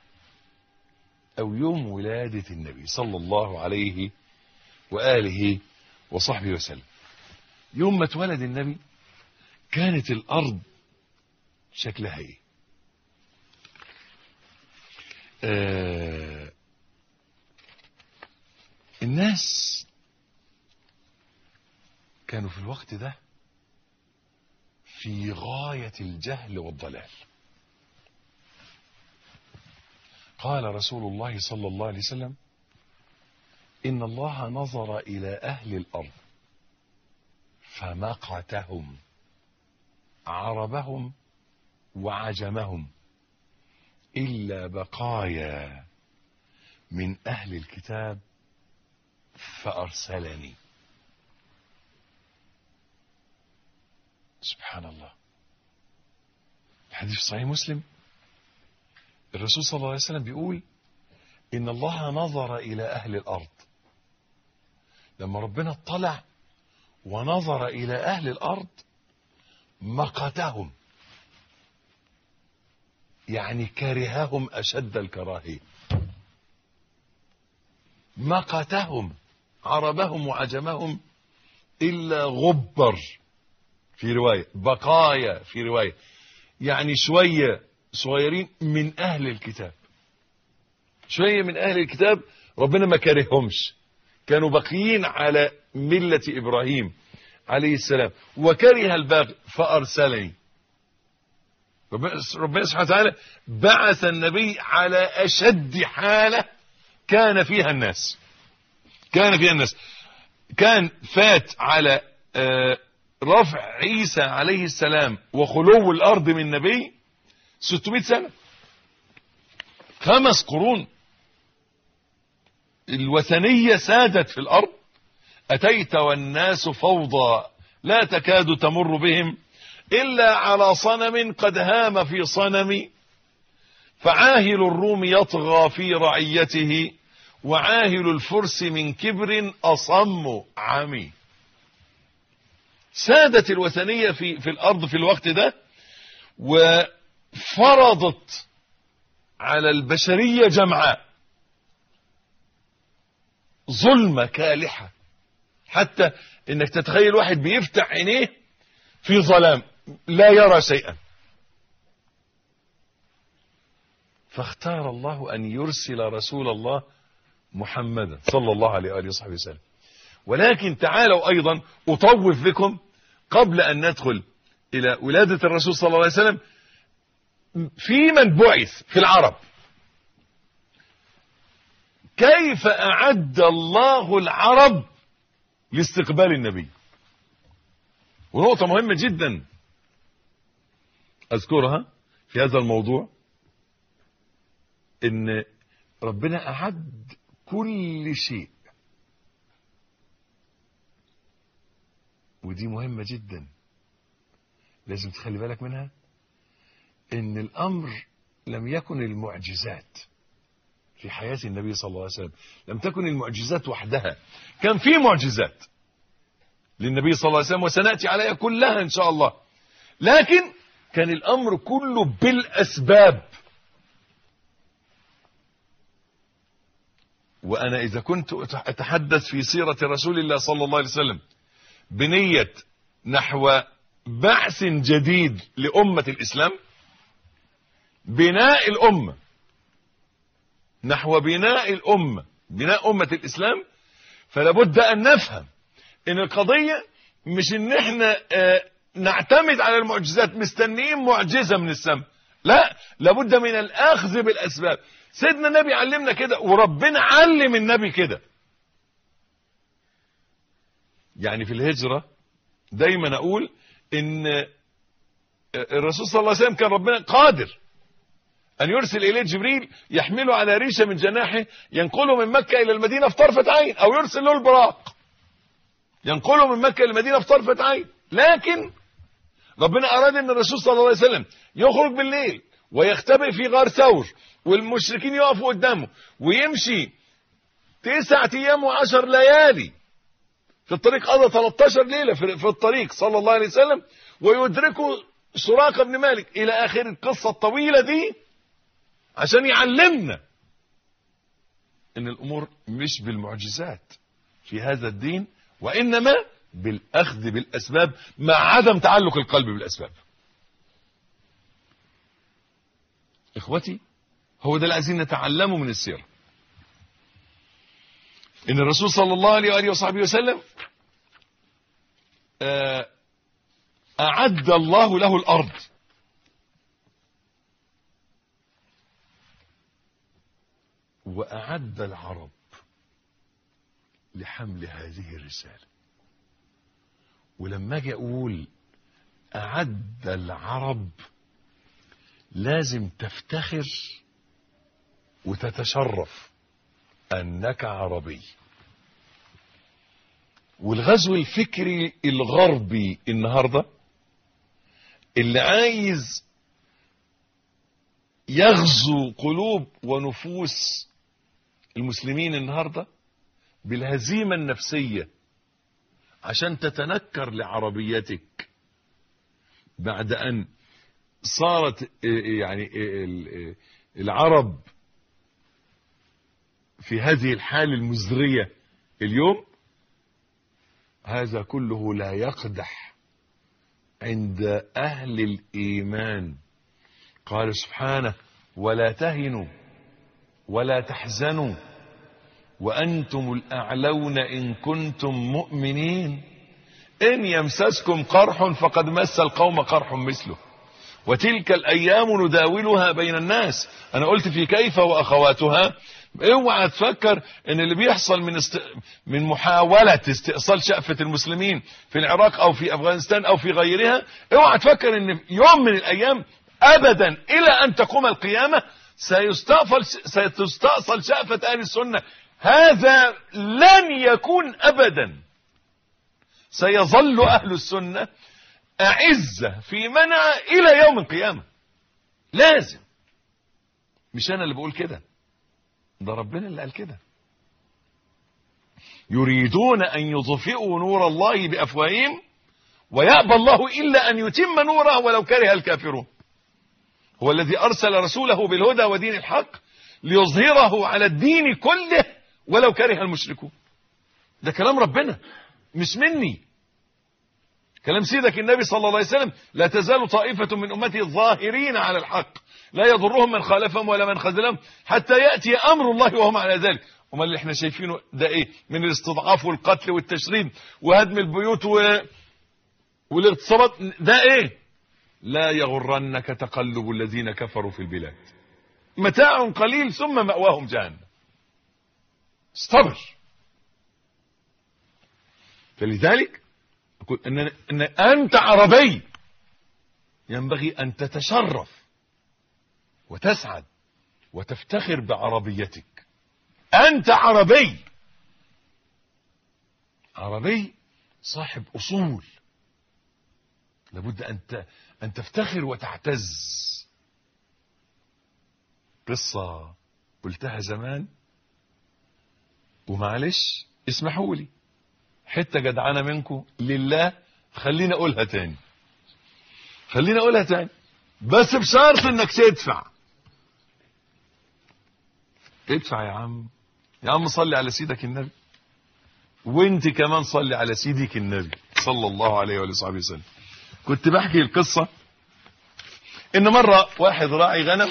أو يوم ولادة النبي صلى الله عليه وآله وصحبه وسلم. يوم ما اتولد النبي كانت الأرض شكلها ايه؟ الناس كانوا في الوقت ده في غاية الجهل والضلال. قال رسول الله صلى الله عليه وسلم: إن الله نظر إلى أهل الأرض فمقتهم، عربهم وعجمهم، إلا بقايا من أهل الكتاب فأرسلني. سبحان الله. الحديث صحيح مسلم، الرسول صلى الله عليه وسلم بيقول: إن الله نظر إلى أهل الأرض. لما ربنا اطلع ونظر إلى أهل الأرض مقتهم، يعني كرههم أشد الكراهية، مقتهم عربهم وعجمهم إلا غبر في رواية، بقايا في رواية، يعني شوية صغيرين من أهل الكتاب، شوية من أهل الكتاب ربنا ما كرههمش، كانوا باقيين على ملة إبراهيم عليه السلام، وكره الباقي فأرسلني. ربنا سبحانه وتعالى بعث النبي على أشد حالة كان فيها الناس، كان فات على رفع عيسى عليه السلام وخلو الأرض من نبي 600 سنة، 5 قرون. الوثنية سادت في الأرض، أتيت والناس فوضى لا تكاد تمر بهم إلا على صنم قد هام في صنم، فعاهل الروم يطغى في رعيته، وعاهل الفرس من كبر أصم عمي. سادت الوثنية في الأرض في الوقت ده، وفرضت على البشرية جمعاء ظلمة كالحة، حتى انك تتخيل واحد بيفتح عينيه في ظلام لا يرى شيئا. فاختار الله ان يرسل رسول الله محمدا صلى الله عليه وآله وصحبه وسلم. ولكن تعالوا ايضا اطوف بكم قبل ان ندخل الى ولادة الرسول صلى الله عليه وسلم في من بعث في العرب. كيف اعد الله العرب لاستقبال النبي؟ ونقطة مهمة جدا اذكرها في هذا الموضوع، ان ربنا اعد كل شيء، ودي مهمة جدا لازم تخلي بالك منها، ان الامر لم يكن المعجزات في حياة النبي صلى الله عليه وسلم، لم تكن المعجزات وحدها، كان في معجزات للنبي صلى الله عليه وسلم وسنأتي عليها كلها ان شاء الله، لكن كان الامر كله بالاسباب. وانا اذا كنت اتحدث في سيرة رسول الله صلى الله عليه وسلم بنية نحو بعث جديد لأمة الإسلام، بناء الأمة، نحو بناء الأمة، بناء أمة الإسلام، فلابد أن نفهم إن القضية مش إن إحنا نعتمد على المعجزات مستنيين معجزة من السماء، لا، لابد من الأخذ بالأسباب. سيدنا النبي علمنا كده، وربنا علم النبي كده. يعني في الهجرة دايما أقول إن الرسول صلى الله عليه وسلم كان ربنا قادر أن يرسل إليه جبريل يحمله على ريشة من جناحه ينقله من مكة إلى المدينة في طرفة عين، أو يرسل له البراق ينقله من مكة إلى المدينة في طرفة عين. لكن ربنا أراد أن الرسول صلى الله عليه وسلم يخرج بالليل ويختبئ في غار ثور، والمشركين يقفوا قدامه، ويمشي 9 أيام و10 ليالي في الطريق، قضى 13 ليلة في الطريق صلى الله عليه وسلم، ويدركوا سراقة بن مالك إلى آخر القصة الطويلة دي، عشان يعلمنا إن الأمور مش بالمعجزات في هذا الدين، وإنما بالأخذ بالأسباب مع عدم تعلق القلب بالأسباب. إخوتي، هو ده اللي عايزين نتعلمه من السيرة، إن الرسول صلى الله عليه وآله وصحبه وسلم أعد الله له الأرض، وأعد العرب لحمل هذه الرسالة. ولما أجي أقول أعد العرب، لازم تفتخر وتتشرف أنك عربي. والغزو الفكري الغربي النهاردة اللي عايز يغزو قلوب ونفوس المسلمين النهاردة بالهزيمة النفسية عشان تتنكر لعربيتك، بعد أن صارت يعني العرب في هذه الحالة المزرية اليوم، هذا كله لا يقدح عند أهل الإيمان. قال سبحانه: ولا تهنوا ولا تحزنوا وأنتم الأعلون إن كنتم مؤمنين إن يمسسكم قرح فقد مس القوم قرح مثله وتلك الأيام نداولها بين الناس. أنا قلت في كيف وأخواتها، اوعى تفكر ان اللي بيحصل من محاولة استئصال شأفة المسلمين في العراق او في افغانستان او في غيرها، اوعى تفكر ان يوم من الايام ابدا الى ان تقوم القيامة ستستأصل شأفة اهل السنة. هذا لن يكون ابدا. سيظل اهل السنة اعزة في منع الى يوم القيامة. لازم. مش انا اللي بقول كده، ده ربنا اللي قال كده. يريدون أن يطفئوا نور الله بأفواههم ويأبى الله إلا أن يتم نوره ولو كره الكافرون. هو الذي أرسل رسوله بالهدى ودين الحق ليظهره على الدين كله ولو كره المشركون. ده كلام ربنا مش مني، كلام سيدك النبي صلى الله عليه وسلم: لا تزال طائفة من أمتي الظاهرين على الحق لا يضرهم من خالفهم ولا من خذلهم حتى يأتي أمر الله وهم على ذلك. وما اللي احنا شايفينه ده ايه من الاستضعاف والقتل والتشريد وهدم البيوت والاغتصابات ده ايه؟ لا يغرنك تقلب الذين كفروا في البلاد متاع قليل ثم مأواهم جهنم. استبر. فلذلك أقول ان انت عربي ينبغي ان تتشرف وتسعد وتفتخر بعربيتك. أنت عربي، عربي صاحب أصول، لابد أن تفتخر وتعتز. قصة قلتها زمان ومعلش اسمحوا لي حتة جدعانة منكم لله، خلينا أقولها تاني بس بشرط انك تدفع. ادفع يا عم صلي على سيدك النبي، وانت كمان صلي على سيدك النبي صلى الله عليه وصحبه وسلم. كنت بحكي القصة ان مرة واحد راعي غنم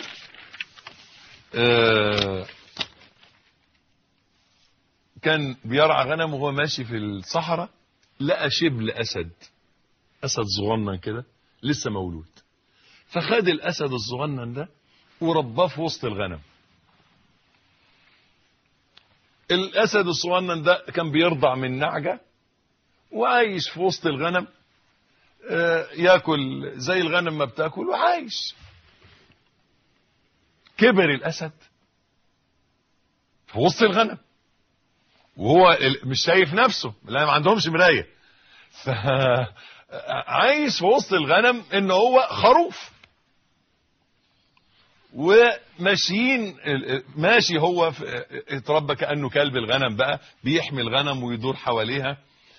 كان بيرعى غنم وهو ماشي في الصحراء، لقى شبل اسد صغنن كده لسه مولود، فخد الاسد الصغنن ده ورباه في وسط الغنم. الاسد الصغنن ده كان بيرضع من نعجة وعايش في وسط الغنم، ياكل زي الغنم ما بتاكل وعايش. كبر الاسد في وسط الغنم وهو مش شايف نفسه لان ما عندهمش مراية، فعايش في وسط الغنم ان هو خروف، وماشيين ماشي هو اتربى كأنه كلب الغنم بقى، بيحمي الغنم ويدور حواليها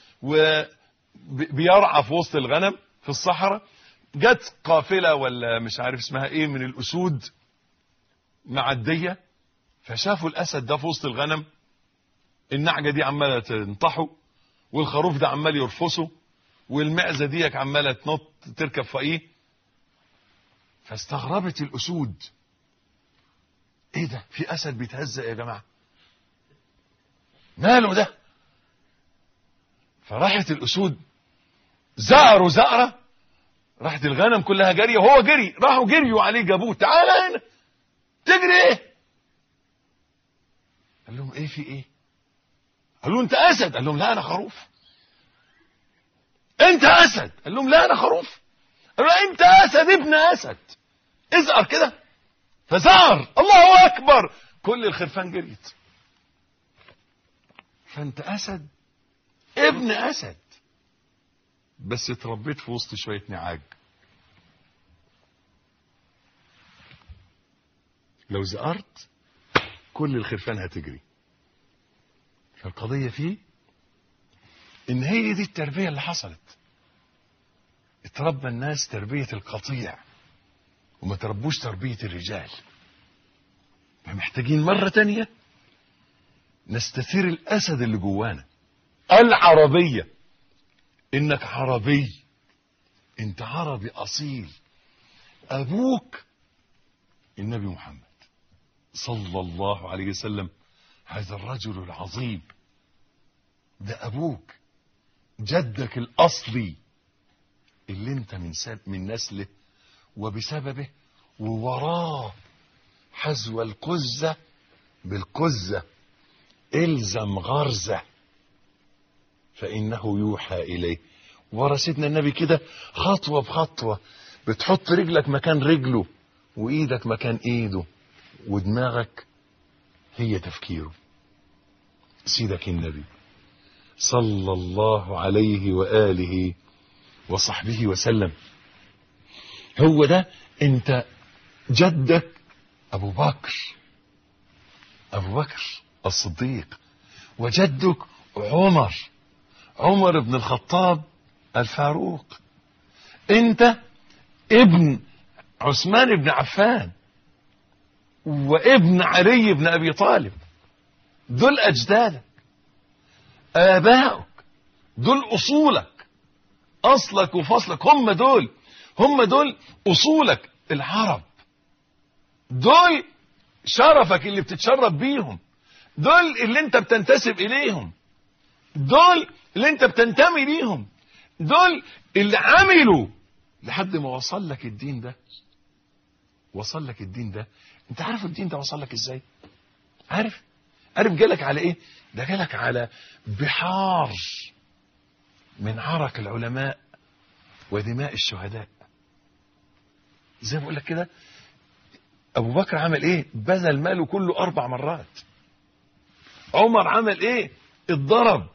وبيرعى في وسط الغنم في الصحراء. جت قافلة ولا مش عارف اسمها ايه من الاسود معدية، فشافوا الاسد ده في وسط الغنم، النعجة دي عمالة تنطحه والخروف ده عمال يرفسه والمعزة ديك عمالة تنط تركب فوقيه. فاستغربت الاسود، ايه ده؟ في اسد بيتهزأ يا جماعة، ماله ده؟ فراحت الاسود زقروا زقرة، راحت الغنم كلها جري وهو جري، راحوا جريوا عليه جابوه، تعالى هنا تجري ايه؟ قال لهم ايه في ايه؟ قالوا انت اسد؟ قال لهم لا انا خروف. انت اسد؟ قال لهم لا انا خروف. قالوا انت اسد ابن اسد، ازقر كده. فزار الله اكبر، كل الخرفان جريت. فانت اسد ابن اسد بس اتربيت في وسط شوية نعاج. لو زقرت كل الخرفان هتجري. فالقضية فيه ان هي دي التربية اللي حصلت. اتربى الناس تربية القطيع، وما تربوش تربية الرجال. فمحتاجين مرة تانية نستثير الأسد اللي جوانا، العربية. إنك عربي، أنت عربي أصيل. أبوك النبي محمد صلى الله عليه وسلم، هذا الرجل العظيم، ده أبوك، جدك الأصلي اللي أنت من نسله وبسببه ووراه حذو القزة بالقزة، الزم غرزة فإنه يوحى إليه. ورا سيدنا النبي كده خطوة بخطوة، بتحط رجلك مكان رجله وإيدك مكان إيده ودماغك هي تفكيره. سيدك النبي صلى الله عليه وآله وصحبه وسلم، هو ده. انت جدك أبو بكر الصديق، وجدك عمر بن الخطاب الفاروق. انت ابن عثمان بن عفان وابن علي بن أبي طالب. دول أجدادك، آبائك، دول أصولك، أصلك وفصلك. هم دول أصولك. العرب دول شرفك اللي بتتشرف بيهم، دول اللي انت بتنتسب إليهم، دول اللي انت بتنتمي ليهم، دول اللي عملوا لحد ما وصل لك الدين ده. انت عارف الدين ده وصل لك ازاي؟ عارف جالك على ايه؟ ده جالك على بحار من عرق العلماء ودماء الشهداء. زي ما بقول لك كده، ابو بكر عمل ايه؟ بذل ماله كله 4 مرات. عمر عمل ايه؟ اتضرب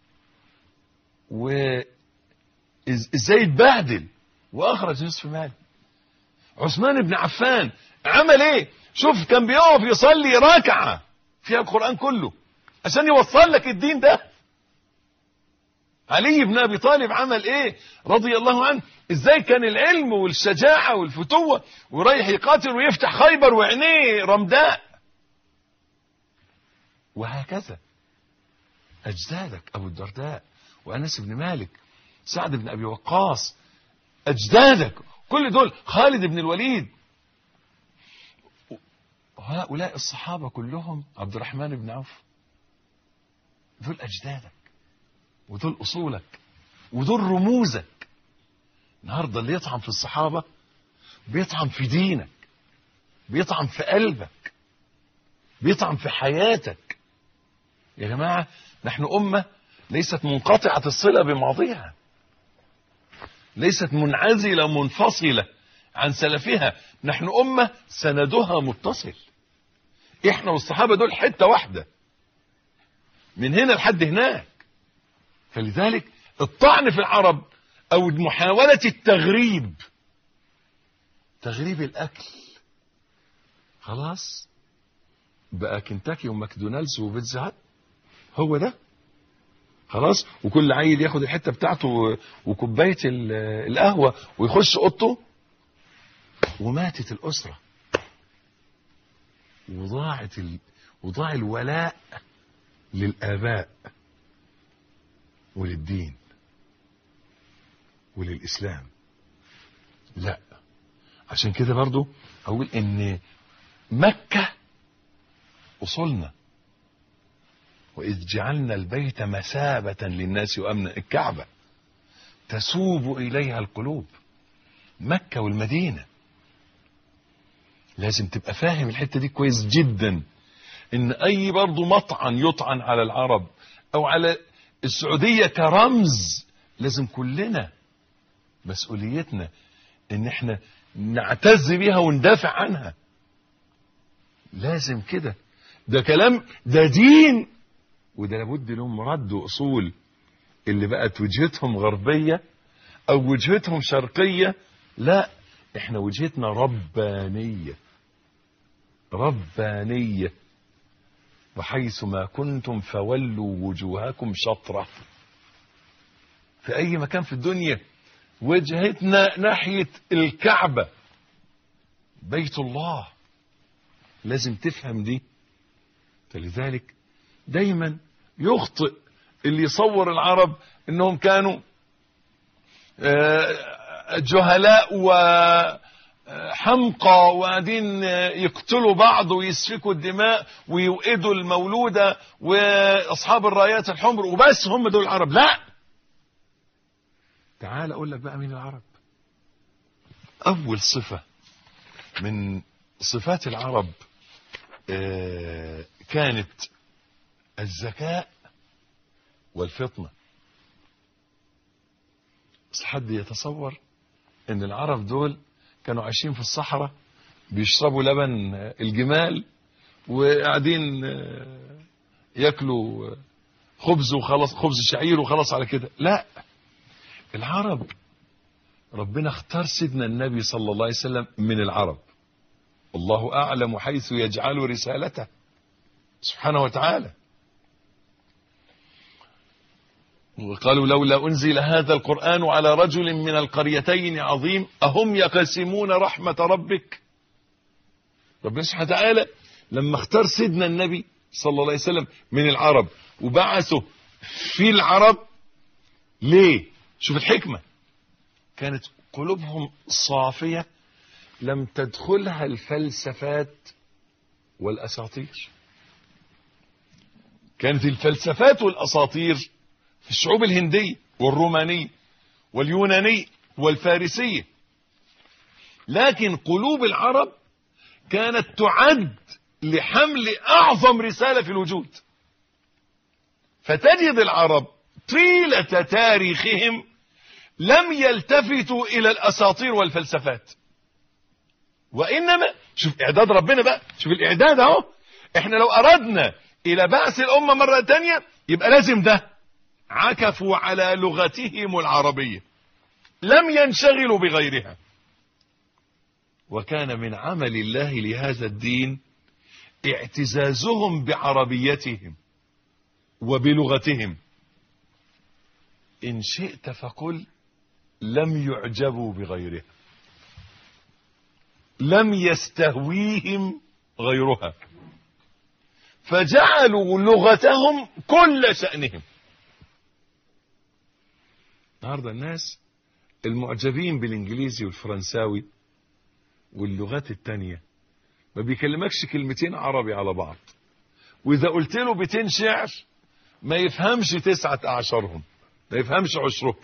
وازاي اتبهدل واخرج نصف ماله. عثمان بن عفان عمل ايه؟ شوف، كان بيقف يصلي ركعة فيها القرآن كله عشان يوصل لك الدين ده. علي بن أبي طالب عمل ايه رضي الله عنه؟ ازاي كان العلم والشجاعة والفتوة، ورايح يقاتل ويفتح خيبر وعينيه رمداء. وهكذا أجدادك، أبو الدرداء وأنس بن مالك، سعد بن أبي وقاص، أجدادك كل دول، خالد بن الوليد، هؤلاء الصحابة كلهم، عبد الرحمن بن عوف، دول أجدادك ودول أصولك ودول رموزك. النهاردة اللي يطعن في الصحابة بيطعن في دينك، بيطعن في قلبك، بيطعن في حياتك. يا جماعة، نحن أمة ليست منقطعة الصلة بماضيها، ليست منعزلة منفصلة عن سلفها. نحن أمة سندها متصل. إحنا والصحابة دول حتة واحدة من هنا لحد هناك. فلذلك الطعن في العرب أو محاولة تغريب الأكل، خلاص بقى كنتاكي وماكدونالدز وبيتزا هات، هو ده خلاص. وكل عيل ياخد الحتة بتاعته وكوباية القهوة ويخش أوضته، وماتت الأسرة، وضاع الولاء للآباء وللدين وللإسلام. لا، عشان كده برضو أقول إن مكة أصولنا. وإذ جعلنا البيت مثابة للناس وأمنا، الكعبة تسوب إليها القلوب. مكة والمدينة لازم تبقى فاهم الحتة دي كويس جدا، إن أي برضو مطعن يطعن على العرب أو على السعودية كرمز، لازم كلنا مسؤوليتنا إن احنا نعتز بيها وندافع عنها. لازم كده، ده كلام، ده دين، وده لابد لهم رد وأصول. اللي بقت وجهتهم غربية أو وجهتهم شرقية، لا، احنا وجهتنا ربانية. وحيث ما كنتم فولوا وجوهكم شطرة. في أي مكان في الدنيا وجهتنا ناحية الكعبة، بيت الله. لازم تفهم دي. فلذلك دايما يخطئ اللي يصور العرب انهم كانوا جهلاء وحمقى وقاعدين يقتلوا بعض ويسفكوا الدماء ويوئدوا المولودة واصحاب الرايات الحمر وبس، هم دول العرب. لا، تعال اقول لك بقى مين العرب. اول صفة من صفات العرب كانت الذكاء والفطنة. بس حد يتصور ان العرب دول كانوا عايشين في الصحراء بيشربوا لبن الجمال وقاعدين ياكلوا خبز وخلاص، خبز شعير وخلاص على كده؟ لا، العرب ربنا اختار سيدنا النبي صلى الله عليه وسلم من العرب. الله أعلم حيث يجعل رسالته سبحانه وتعالى. وقالوا لولا أنزل هذا القرآن على رجل من القريتين عظيم أهم يقسمون رحمة ربك. ربنا سبحانه وتعالى لما اختار سيدنا النبي صلى الله عليه وسلم من العرب وبعثه في العرب، ليه؟ شوف الحكمة. كانت قلوبهم صافية، لم تدخلها الفلسفات والأساطير. كانت الفلسفات والأساطير في الشعوب الهندية والرومانية واليونانية والفارسية، لكن قلوب العرب كانت تعد لحمل أعظم رسالة في الوجود. فتجد العرب طيلة تاريخهم لم يلتفتوا إلى الأساطير والفلسفات، وإنما شوف إعداد ربنا بقى، شوف الإعداد اهو. احنا لو أردنا إلى بعث الأمة مرة تانية يبقى لازم ده. عكفوا على لغتهم العربية، لم ينشغلوا بغيرها. وكان من عمل الله لهذا الدين اعتزازهم بعربيتهم وبلغتهم. إن شئت فقل لم يعجبوا بغيرها، لم يستهويهم غيرها، فجعلوا لغتهم كل شأنهم. النهارده الناس المعجبين بالانجليزي والفرنساوي واللغات التانية ما بيكلمكش كلمتين عربي على بعض، واذا قلت له بيتين شعر ما يفهمش 9 أعشارهم، ما يفهمش عشرهم،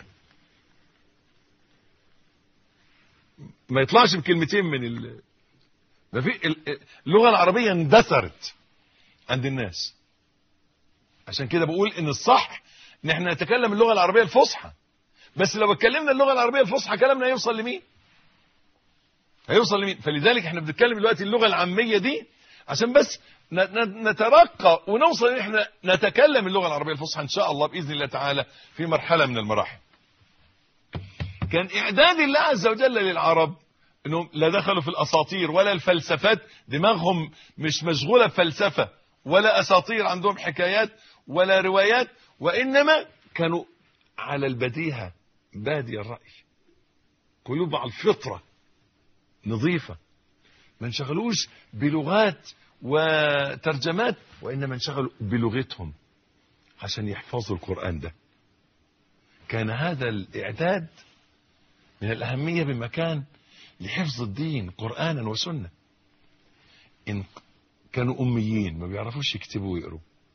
ما يطلعش بكلمتين من ما في اللغة العربية اندثرت عند الناس. عشان كده بقول ان الصح ان احنا نتكلم اللغة العربية الفصحى، بس لو اتكلمنا اللغة العربية الفصحى كلامنا هيوصل لمين؟ هيوصل لمين؟ فلذلك احنا بنتكلم دلوقتي اللغة العامية دي عشان بس نترقى ونوصل ان احنا نتكلم اللغة العربية الفصحى ان شاء الله بإذن الله تعالى في مرحلة من المراحل. كان اعداد الله عز وجل للعرب انهم لا دخلوا في الاساطير ولا الفلسفات، دماغهم مش مشغولة بفلسفة ولا اساطير، عندهم حكايات ولا روايات، وانما كانوا على البديهة، بادي الرأي، قلوب على الفطرة نظيفة، ما انشغلوش بلغات وترجمات، وإنما انشغلوا بلغتهم عشان يحفظوا القرآن ده. كان هذا الإعداد من الأهمية بمكان لحفظ الدين قرآنا وسنة. إن كانوا أميين ما بيعرفوش يكتبوا ويقروا،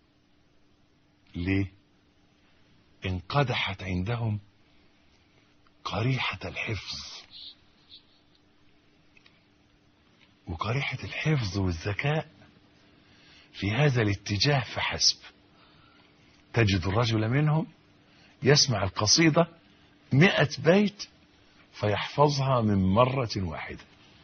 ليه؟ انقدحت عندهم قريحة الحفظ، وقريحة الحفظ والذكاء في هذا الاتجاه فحسب. تجد الرجل منهم يسمع القصيدة 100 بيت فيحفظها من مرة واحدة،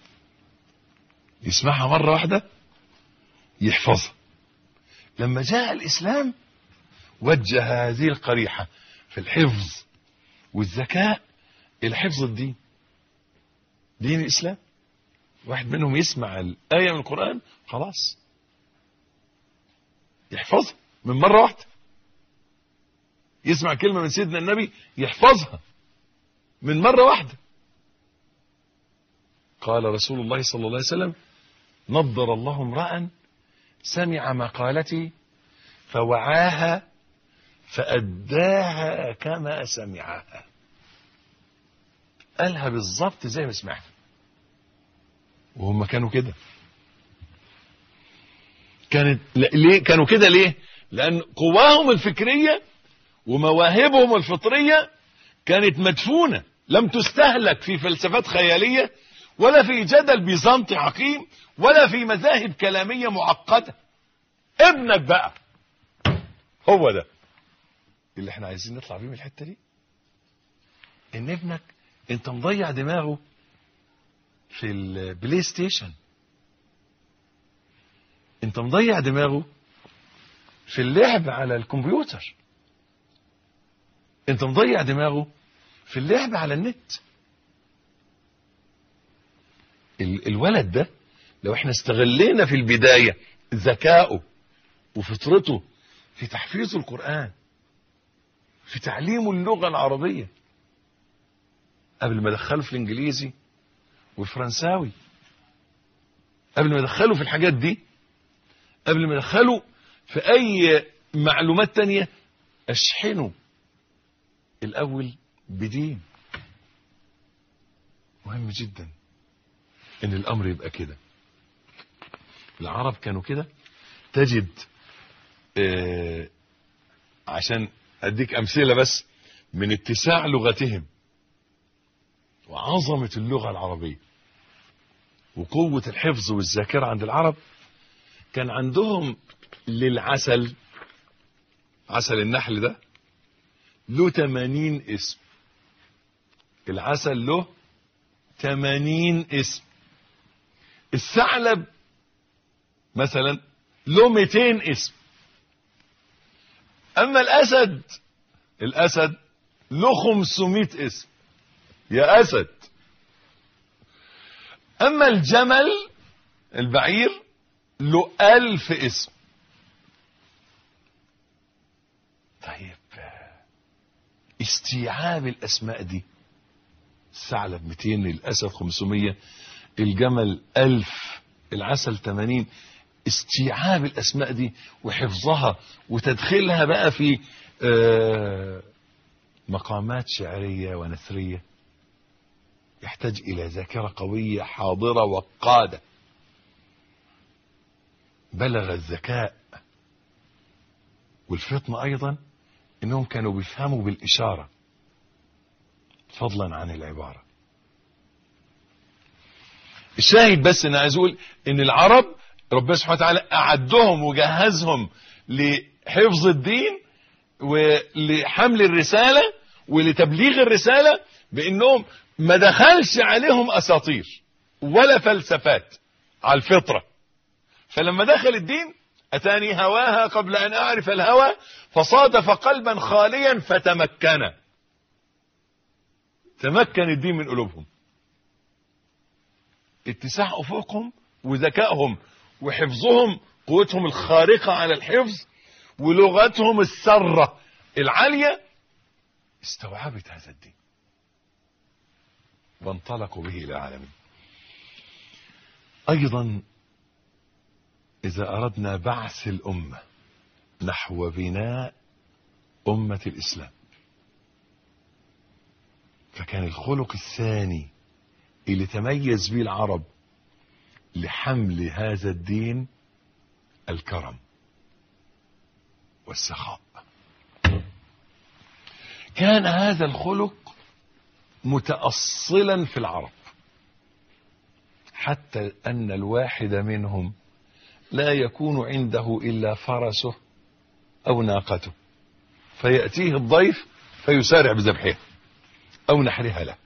يسمعها مرة واحدة يحفظها. لما جاء الإسلام وجه هذه القريحة في الحفظ والذكاء إلى حفظ الدين، دين الإسلام. واحد منهم يسمع الآية من القرآن خلاص يحفظها من مرة واحدة، يسمع كلمة من سيدنا النبي يحفظها من مرة واحدة. قال رسول الله صلى الله عليه وسلم: نضر الله امرأ سمع مقالتي فوعاها فأداها كما سمعها. قالها بالظبط زي ما سمعها. وهم كانوا كده. ليه كانوا كده؟ ليه؟ لأن قواهم الفكرية ومواهبهم الفطرية كانت مدفونة، لم تستهلك في فلسفات خيالية ولا في جدل بيزنطي عقيم ولا في مذاهب كلامية معقدة. ابنك بقى هو ده اللي احنا عايزين نطلع بيه من الحتة دي. ان ابنك انت مضيع دماغه في البلاي ستيشن، انت مضيع دماغه في اللعب على الكمبيوتر، انت مضيع دماغه في اللعب على النت. الولد ده لو احنا استغلينا في البداية ذكائه وفطرته في تحفيظ القرآن، في تعليمه اللغة العربية، قبل ما ادخله في الانجليزي والفرنساوي، قبل ما ادخله في الحاجات دي، قبل ما ادخله في اي معلومات تانية، اشحنه الاول بدين. مهم جدا ان الامر يبقى كده. العرب كانوا كده. تجد عشان اديك امثلة بس من اتساع لغتهم وعظمة اللغة العربية وقوة الحفظ والذاكرة عند العرب، كان عندهم للعسل، عسل النحل ده له 80 اسم. العسل له 80 اسم. الثعلب مثلا له 200 اسم. اما الاسد له 500 اسم. يا اسد. اما الجمل البعير له 1000 اسم. طيب استيعاب الاسماء دي، الثعلب 200، الاسد 500، الجمل 1000، العسل 80، استيعاب الاسماء دي وحفظها وتدخلها بقى في مقامات شعرية ونثرية يحتاج الى ذاكرة قوية حاضرة وقادة. بلغ الذكاء والفطنة ايضا انهم كانوا بيفهموا بالاشارة فضلا عن العبارة. الشاهد بس انا عايز اقول ان العرب ربنا سبحانه وتعالى اعدهم وجهزهم لحفظ الدين ولحمل الرسالة ولتبليغ الرسالة، بانهم ما دخلش عليهم اساطير ولا فلسفات، على الفطرة. فلما دخل الدين اتاني هواها قبل ان اعرف الهوى فصادف قلبا خاليا تمكن الدين من قلوبهم. اتساع افقهم وذكائهم وحفظهم، قوتهم الخارقة على الحفظ ولغتهم السرة العالية استوعبت هذا الدين وانطلقوا به الى العالمين. ايضا اذا اردنا بعث الامة نحو بناء امة الاسلام، فكان الخلق الثاني اللي تميز به العرب لحمل هذا الدين الكرم والسخاء. كان هذا الخلق متأصلا في العرب، حتى أن الواحد منهم لا يكون عنده إلا فرسه أو ناقته، فيأتيه الضيف فيسارع بذبحها أو نحرها له،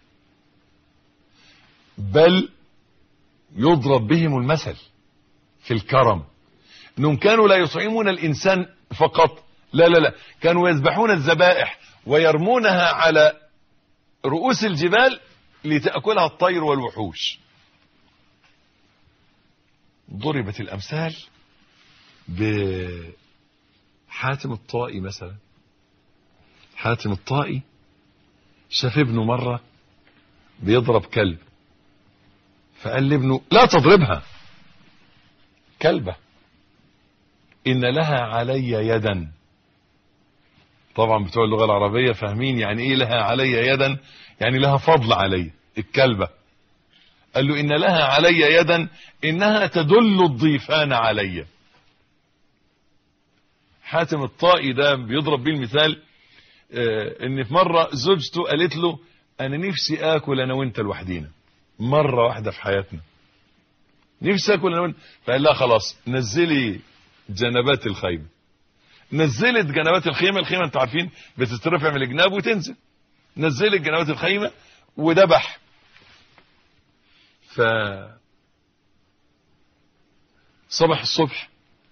بل يضرب بهم المثل في الكرم. انهم كانوا لا يطعمون الانسان فقط، لا، كانوا يذبحون الذبائح ويرمونها على رؤوس الجبال لتأكلها الطير والوحوش. ضربت الامثال بحاتم الطائي مثلا. حاتم الطائي شاف ابنه مرة بيضرب كلب فقال لابنه لا تضربها، كلبة، إن لها علي يدا. طبعا بتوع اللغة العربية فاهمين يعني ايه لها علي يدا، يعني لها فضل علي الكلبة. قال له إن لها علي يدا إنها تدل الضيفان علي. حاتم الطائي ده بيضرب بيه المثال، ان في مرة زوجته قالت له انا نفسي اكل انا وانت لوحدينا، مرة واحدة في حياتنا نفسي اكل انا وانت. فقال لها خلاص نزلي جنبات الخيمة. نزلت جنبات الخيمة، الخيمة انتوا عارفين بتترفع من الجناب وتنزل، نزلت جنبات الخيمة وذبح. صبح الصبح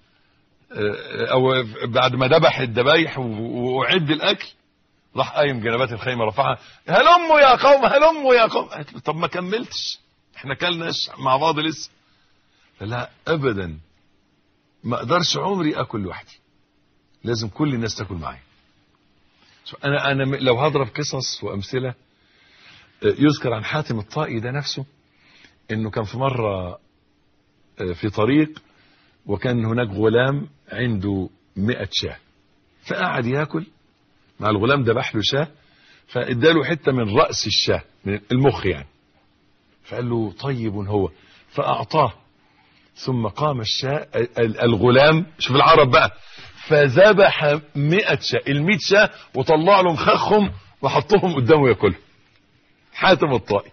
او بعد ما ذبح الذبايح واعد الاكل، راح قايم جنبات الخيمه رفعها، هلموا يا قوم هلموا يا قوم. قالت له طب ما كملتش، احنا كلناش مع بعض لسه. لا ابدا، ما اقدرش عمري اكل لوحدي، لازم كل الناس تاكل معايا. انا لو هضرب قصص وامثله، يذكر عن حاتم الطائي ده نفسه انه كان في مره في طريق، وكان هناك غلام عنده 100 شاة، فقعد ياكل مع الغلام، ذبح له شاة، فاداله حته من راس الشاة، من المخ يعني، فقال له طيب هو، فاعطاه. ثم قام الغلام، شوف العرب بقى، فذبح 100 شاة، ال100 شاة، وطلع له مخخهم وحطهم قدامه ياكلهم. حاتم الطائي.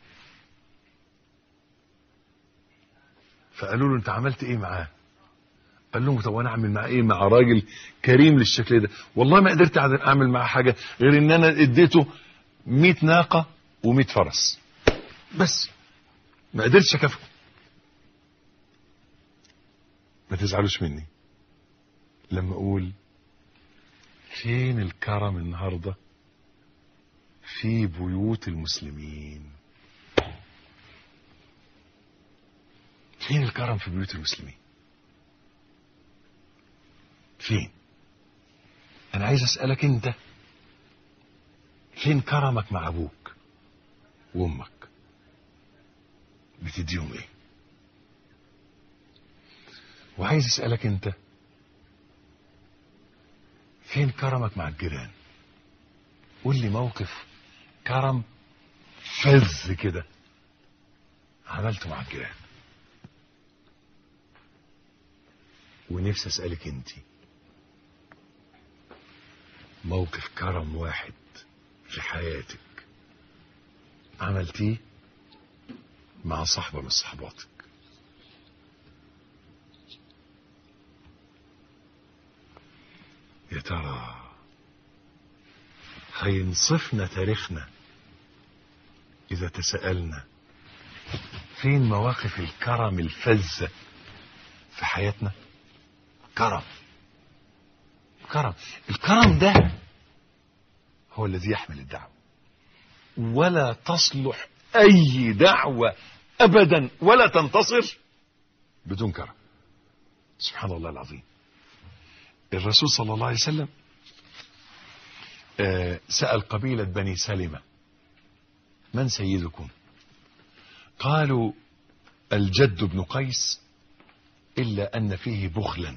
فقالوا له انت عملت ايه معاه؟ قال لهم طب وانا اعمل معاه ايه، مع راجل كريم للشكل ده؟ والله ما قدرت اعمل معاه حاجه غير ان انا اديته 100 ناقه و100 فرس بس، ما قدرتش اكافئه. ما تزعلوش مني لما اقول فين الكرم النهارده في بيوت المسلمين؟ فين الكرم في بيوت المسلمين؟ فين؟ انا عايز اسألك انت، فين كرمك مع ابوك وامك؟ بتديهم ايه؟ وعايز اسألك انت، فين كرمك مع الجيران؟ قول لي موقف كرم فذ كده عملته مع الجيران. ونفسي اسألك انت، موقف كرم واحد في حياتك عملتيه مع صاحبة من صحباتك. يا ترى هينصفنا تاريخنا إذا تساءلنا فين مواقف الكرم الفذة في حياتنا؟ كرم الكرم ده هو الذي يحمل الدعوة، ولا تصلح أي دعوة أبدا ولا تنتصر بدون كرم. سبحان الله العظيم. الرسول صلى الله عليه وسلم سأل قبيلة بني سلمة من سيدكم؟ قالوا الجد بن قيس، إلا أن فيه بخلا.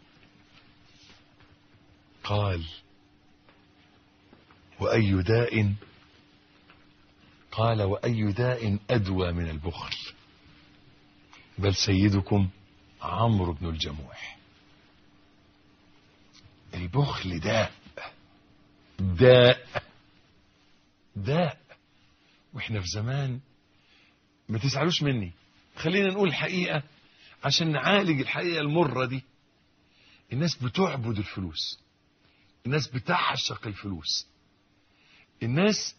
قال وأي داء؟ قال وأي داء أدوى من البخل؟ بل سيدكم عمرو بن الجموح. البخل داء. واحنا في زمان، ما تزعلوش مني، خلينا نقول الحقيقة عشان نعالج الحقيقة المرة دي. الناس بتعبد الفلوس، الناس بتعشق الفلوس، الناس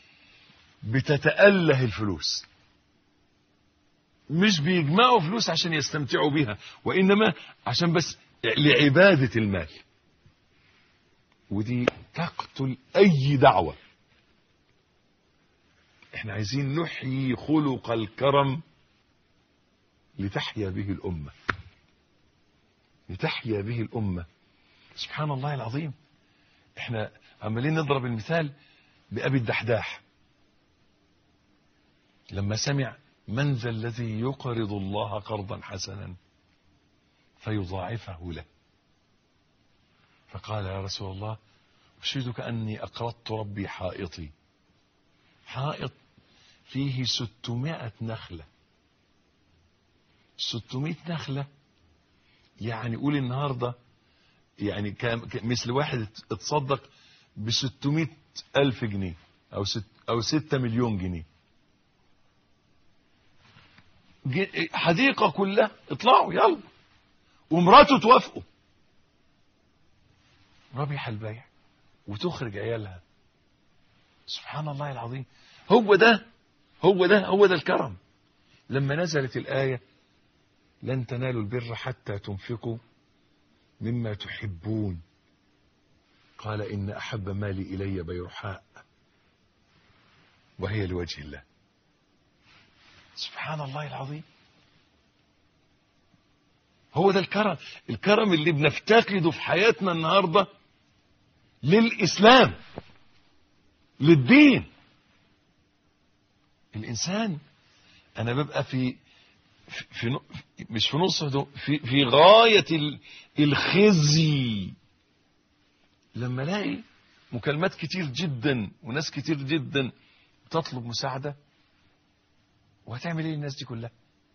بتتأله الفلوس، مش بيجمعوا فلوس عشان يستمتعوا بيها، وإنما عشان بس لعبادة المال. ودي تقتل أي دعوة. احنا عايزين نحيي خلق الكرم لتحيا به الأمة، لتحيا به الأمة. سبحان الله العظيم. احنا عمالين نضرب المثال بأبي الدحداح لما سمع من ذا الذي يقرض الله قرضا حسنا فيضاعفه له؟ فقال يا رسول الله أشهدك أني أقرضت ربي حائطي، حائط فيه 600 نخلة. 600 نخلة يعني قول النهاردة يعني مثل واحد اتصدق ب600 ألف جنيه أو 6 مليون جنيه. حديقة كلها اطلعوا يلا، ومراته توافقوا، ربح البيع وتخرج عيالها. سبحان الله العظيم. هو ده الكرم. لما نزلت الآية لن تنالوا البر حتى تنفقوا مما تحبون، قال إن أحب مالي إلي بيرحاء وهي لوجه الله. سبحان الله العظيم. هو ده الكرم اللي بنفتقده في حياتنا النهاردة للإسلام، للدين. الإنسان أنا ببقى مش في نص في غاية الخزي لما الاقي مكالمات كتير جدا وناس كتير جدا تطلب مساعدة. وهتعمل ايه الناس دي كلها؟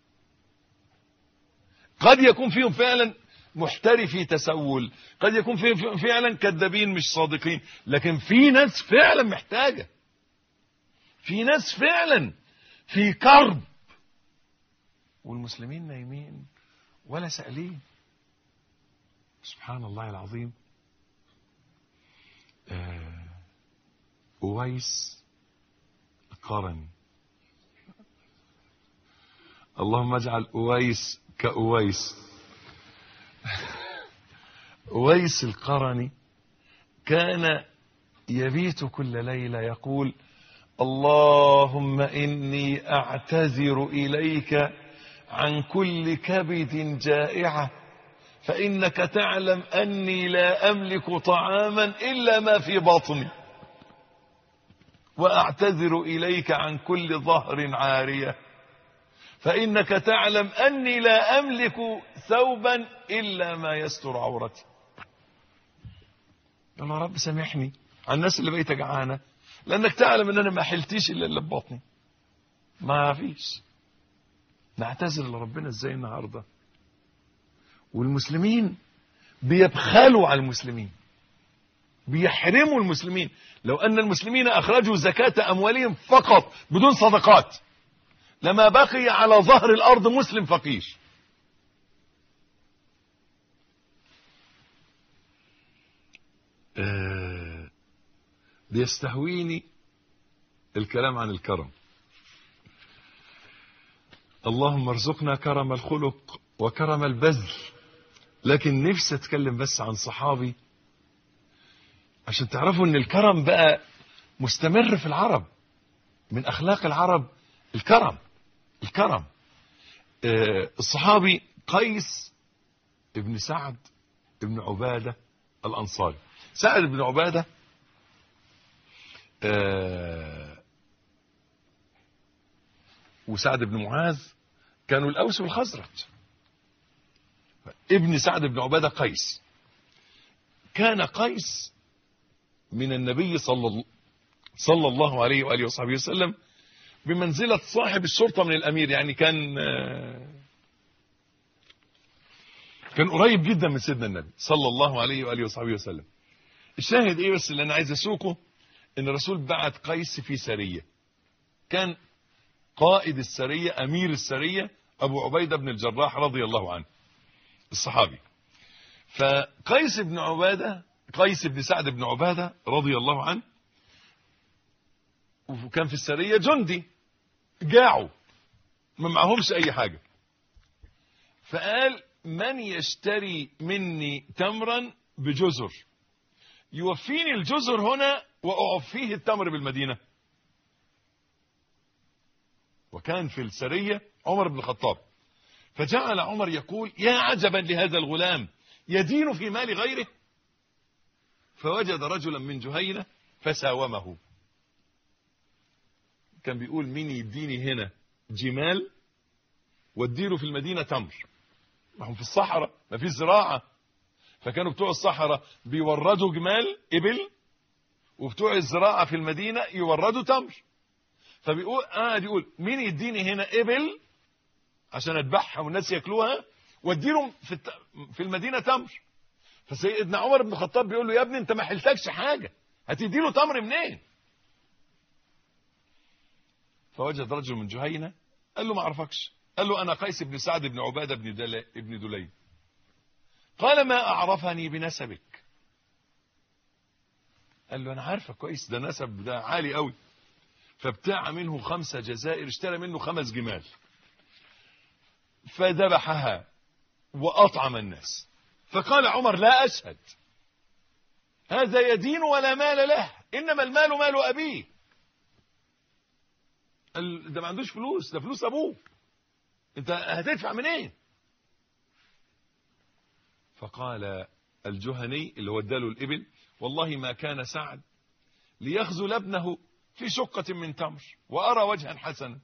قد يكون فيهم فعلا محترفي تسول، قد يكون فيهم فعلا كذابين مش صادقين، لكن في ناس فعلا محتاجة، في ناس فعلا في كرب، والمسلمين نايمين ولا سائلين. سبحان الله العظيم. أويس القرني، اللهم اجعل أويس كأويس. أويس القرني كان يبيت كل ليلة يقول اللهم إني أعتذر إليك عن كل كبد جائعة، فإنك تعلم أني لا أملك طعاما إلا ما في بطني، وأعتذر إليك عن كل ظهر عارية، فإنك تعلم أني لا أملك ثوبا إلا ما يستر عورتي. يا رب سامحني على الناس اللي بقيت جعانة، لأنك تعلم أن أنا ما حلتيش إلا اللي ببطني، ما فيش. نعتذر لربنا ازاي النهارده؟ والمسلمين بيبخلوا على المسلمين، بيحرموا المسلمين. لو أن المسلمين أخرجوا زكاة أموالهم فقط بدون صدقات لما بقي على ظهر الأرض مسلم فقير. بيستهويني الكلام عن الكرم. اللهم ارزقنا كرم الخلق وكرم البذل. لكن نفسي اتكلم بس عن صحابي عشان تعرفوا ان الكرم بقى مستمر في العرب، من اخلاق العرب الكرم. الصحابي قيس ابن سعد ابن عبادة الأنصاري. سعد بن عبادة وسعد بن معاذ كانوا الأوس والخزرج. ابن سعد بن عبادة قيس. كان قيس من النبي صلى الله عليه وآله وصحبه وسلم بمنزلة صاحب الشرطة من الأمير، يعني كان قريب جدا من سيدنا النبي صلى الله عليه وآله وصحبه وسلم. الشاهد ايه بس اللي انا عايز اسوقه، ان الرسول بعت قيس في سرية. كان قائد السرية امير السرية ابو عبيدة بن الجراح رضي الله عنه الصحابي. فقيس بن سعد بن عبادة رضي الله عنه وكان في السرية جندي جاعوا ما معهمش اي حاجة، فقال من يشتري مني تمرا بجزر يوفيني الجزر هنا وأعفيه التمر بالمدينة. وكان في السرية عمر بن الخطاب، فجعل عمر يقول يا عجبا لهذا الغلام يدين في مال غيره، فوجد رجلا من جهينة فساومه. كان بيقول مين يديني هنا جمال واديله في المدينة تمر. ما هم في الصحراء ما فيش زراعة، فكانوا بتوع الصحراء بيوردوا جمال إبل، وبتوع الزراعة في المدينة يوردوا تمر. فبيقول يقول مين يديني هنا إبل عشان أذبحها والناس يأكلوها، واديلهم في المدينة تمر. فسيدنا عمر بن الخطاب بيقول له يا ابني انت ما حلتكش حاجة، هتديله تمر منين؟ فوجد رجل من جهينة قال له ما اعرفكش. قال له انا قيس بن سعد بن عبادة بن دليم. قال ما اعرفني بنسبك. قال له انا عارفك كويس، ده نسب ده عالي قوي. فابتاع منه 5 جزائر، اشترى منه 5 جمال فذبحها واطعم الناس. فقال عمر لا اشهد، هذا يدين ولا مال له، انما المال مال ابيه. ده ما عندوش فلوس، ده فلوس ابوه، انت هتدفع منين؟ فقال الجهني اللي هو اداله الابل والله ما كان سعد ليخذل ابنه في شقة من تمر وارى وجها حسنا.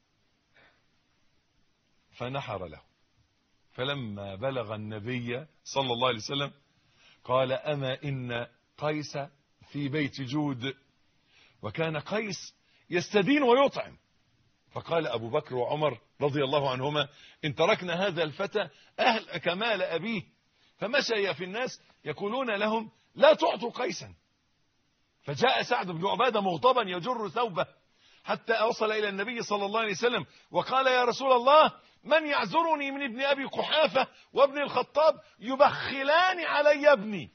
فنحر له. فلما بلغ النبي صلى الله عليه وسلم قال اما ان قيس في بيت جود، وكان قيس يستدين ويطعم. فقال أبو بكر وعمر رضي الله عنهما إن تركنا هذا الفتى أهلك مال أبيه. فمشى في الناس يقولون لهم لا تعطوا قيسا. فجاء سعد بن عبادة مغضبا يجر ثوبه حتى وصل إلى النبي صلى الله عليه وسلم وقال يا رسول الله من يعذرني من ابن أبي قحافة وابن الخطاب يبخلان علي ابني.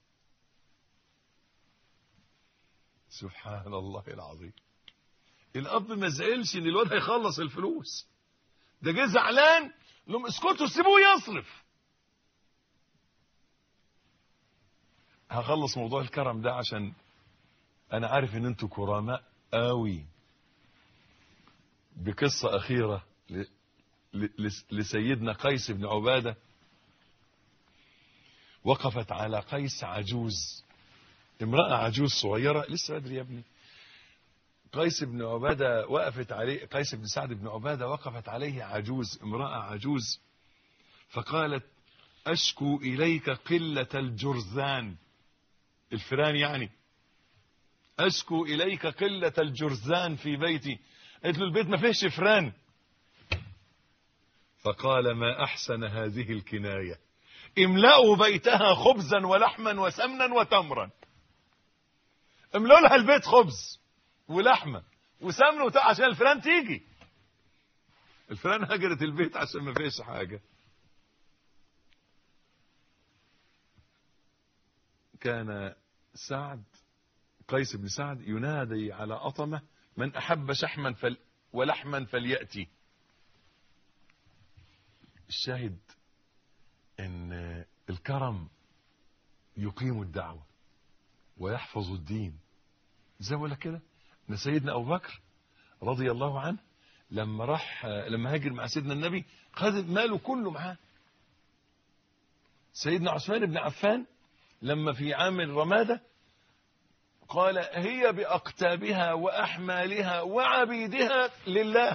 سبحان الله العظيم. الاب ما زعلش ان الواد هيخلص الفلوس، ده جه زعلان لهم اسكتوا سيبوه يصرف. هخلص موضوع الكرم ده عشان انا عارف ان انتوا كرماء قوي. بقصة اخيرة لسيدنا قيس بن عبادة. وقفت على قيس عجوز، امرأة عجوز صغيرة، لسه بدري يا ابني. قيس بن عبادة وقفت عليه، قيس بن سعد بن عبادة وقفت عليه عجوز، امرأة عجوز، فقالت أشكو إليك قلة الجرذان، الفيران يعني، أشكو إليك قلة الجرذان في بيتي. قلت له البيت ما فيهش فران. فقال ما أحسن هذه الكناية، املأوا بيتها خبزا ولحما وسمنا وتمرا. املأوا لها البيت خبز ولحمة وسمن عشان الفيران تيجي. الفيران هجرت البيت عشان ما فيش حاجة. كان سعد قيس بن سعد ينادي على أطمة من أحب شحما ولحما فليأتي. الشاهد ان الكرم يقيم الدعوة ويحفظ الدين. زي ما قلت كده ان سيدنا ابو بكر رضي الله عنه لما هاجر مع سيدنا النبي خد ماله كله معاه. سيدنا عثمان بن عفان لما في عام الرمادة قال هي بأقتابها وأحمالها وعبيدها لله.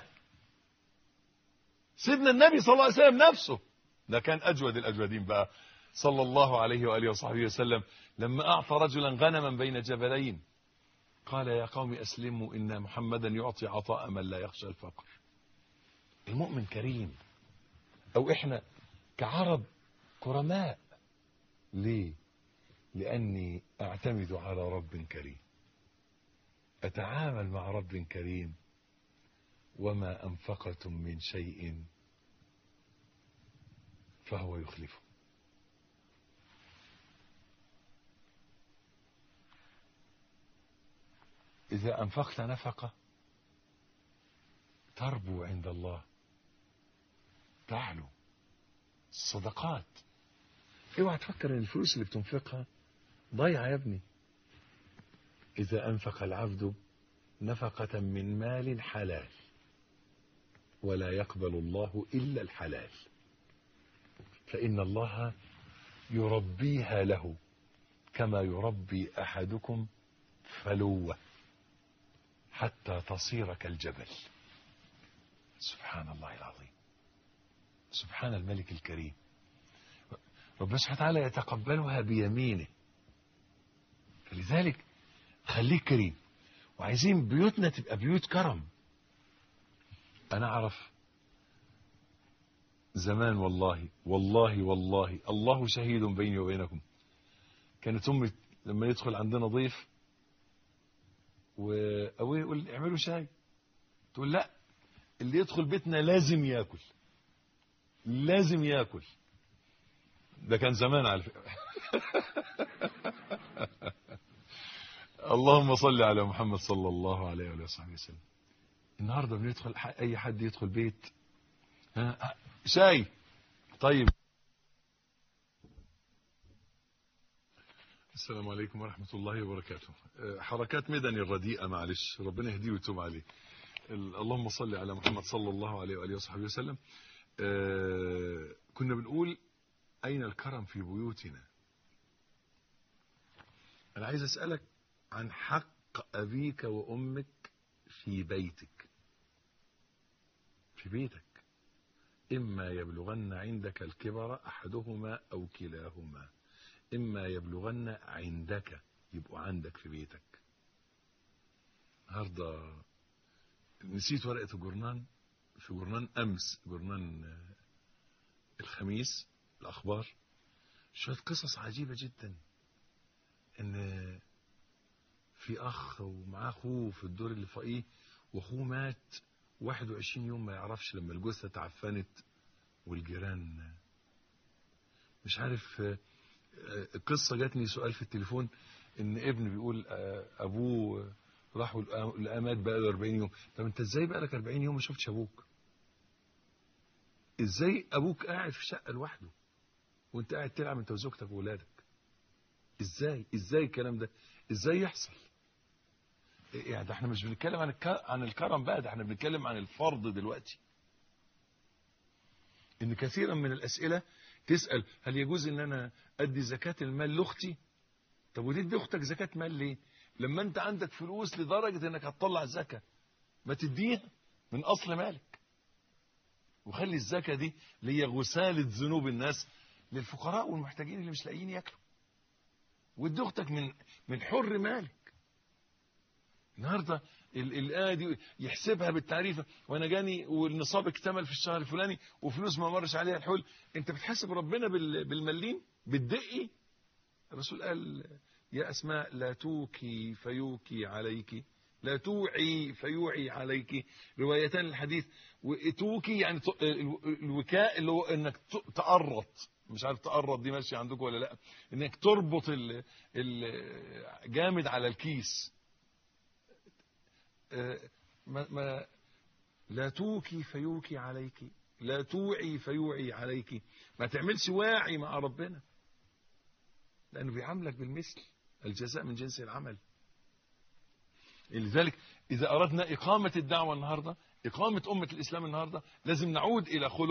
سيدنا النبي صلى الله عليه وسلم نفسه ده كان أجود الأجودين بقى صلى الله عليه وآله وصحبه وسلم لما أعطى رجلا غنما بين جبلين قال يا قوم أسلموا إن محمدا يعطي عطاء من لا يخشى الفقر. المؤمن كريم، أو إحنا كعرب كرماء. ليه؟ لأني أعتمد على رب كريم، أتعامل مع رب كريم، وما أنفقتم من شيء فهو يخلفه. إذا أنفقت نفقة تربو عند الله، تعلو. الصدقات اوعى تفكر ان الفلوس اللي بتنفقها ضيعة يا ابني. إذا أنفق العبد نفقة من مال حلال ولا يقبل الله إلا الحلال فإن الله يربيها له كما يربي أحدكم فلوة حتى تصير كالجبل. سبحان الله العظيم، سبحان الملك الكريم. ربنا سبحانه وتعالى يتقبلها بيمينه. فلذلك خليك كريم، وعايزين بيوتنا تبقى بيوت كرم. أنا أعرف زمان، والله والله والله الله شهيد بيني وبينكم، كانت أمي لما يدخل عندنا ضيف وأبوي يقول اعملوا شاي، تقول لا، اللي يدخل بيتنا لازم ياكل، لازم ياكل. ده كان زمان على فكرة. اللهم صل على محمد صلى الله عليه وآله وصحبه وسلم. النهارده بندخل اي حد يدخل بيت، شاي طيب. السلام عليكم ورحمة الله وبركاته. حركات مدني الرديئة، معلش، ربنا يهديه ويتوب عليه. اللهم صل على محمد صلى الله عليه وآله وصحبه وسلم. كنا بنقول أين الكرم في بيوتنا. أنا عايز أسألك عن حق أبيك وأمك في بيتك. في بيتك إما يبلغن عندك الكبر أحدهما أو كلاهما، إما يبلغن عندك، يبقوا عندك في بيتك. النهارده نسيت ورقة الجورنان، في جورنان أمس، جورنان الخميس، الأخبار، شوية قصص عجيبة جدا. إن في أخ ومعاه أخوه في الدور اللي فوقيه، وأخوه مات 21 يوم ما يعرفش، لما الجثة تعفنت والجيران مش عارف. القصة جاتني سؤال في التليفون، إن ابن بيقول أبوه راح لقى مات بقى له 40 يوم. طب أنت إزاي بقى لك 40 يوم ما شفتش أبوك؟ إزاي أبوك قاعد في شقة لوحده وأنت قاعد تلعب أنت وزوجتك وولادك؟ إزاي الكلام ده إزاي يحصل؟ يعني ده احنا مش بنتكلم عن الكرم بقى، ده احنا بنتكلم عن الفرض دلوقتي. ان كثيرا من الاسئله تسال هل يجوز ان انا ادي زكاه المال لاختي؟ طب وتدي اختك زكاه مال ليه لما انت عندك فلوس لدرجه انك هتطلع زكاه؟ ما تديها من اصل مالك، وخلي الزكاه دي اللي هي غساله ذنوب الناس للفقراء والمحتاجين اللي مش لاقيين ياكلوا، وادي اختك من حر مالك. النهارده الآية دي يحسبها بالتعريفة، وانا جاني والنصاب اكتمل في الشهر الفلاني وفلوس ما مرش عليها الحول. انت بتحاسب ربنا بالمليم بالدقي. الرسول قال يا أسماء لا توكي فيوكي عليك، لا توعي فيوعي عليك، روايتان الحديث. وتوكي يعني الوكاء اللي هو انك تقرط، مش عارف تقرط دي ماشيه عندكم ولا لا، انك تربط الجامد على الكيس. لا توكي فيوكي عليك، لا توعي فيوعي عليك. ما تعملش واعي مع ربنا، لأنه بيعاملك بالمثل، الجزاء من جنس العمل. لذلك إذا أردنا إقامة الدعوة النهاردة، إقامة أمة الإسلام النهاردة، لازم نعود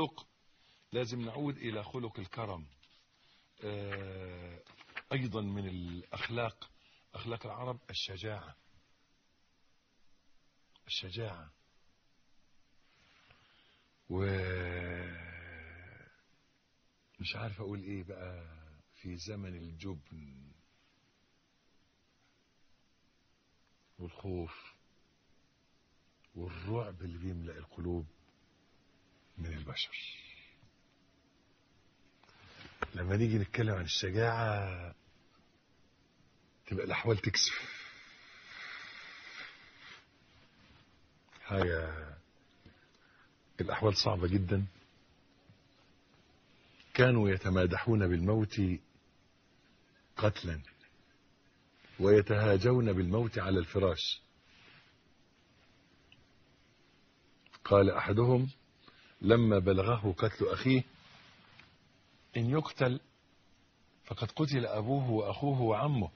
إلى خلق الكرم. أيضا من الأخلاق، أخلاق العرب الشجاعة. مش عارف أقول إيه بقى في زمن الجبن والخوف والرعب اللي بيملأ القلوب من البشر. لما نيجي نتكلم عن الشجاعة تبقى الأحوال تكسف. الأحوال صعبة جدا. كانوا يتمادحون بالموت قتلا ويتهاجون بالموت على الفراش. قال أحدهم لما بلغه قتل أخيه إن يقتل فقد قتل أبوه وأخوه وعمه،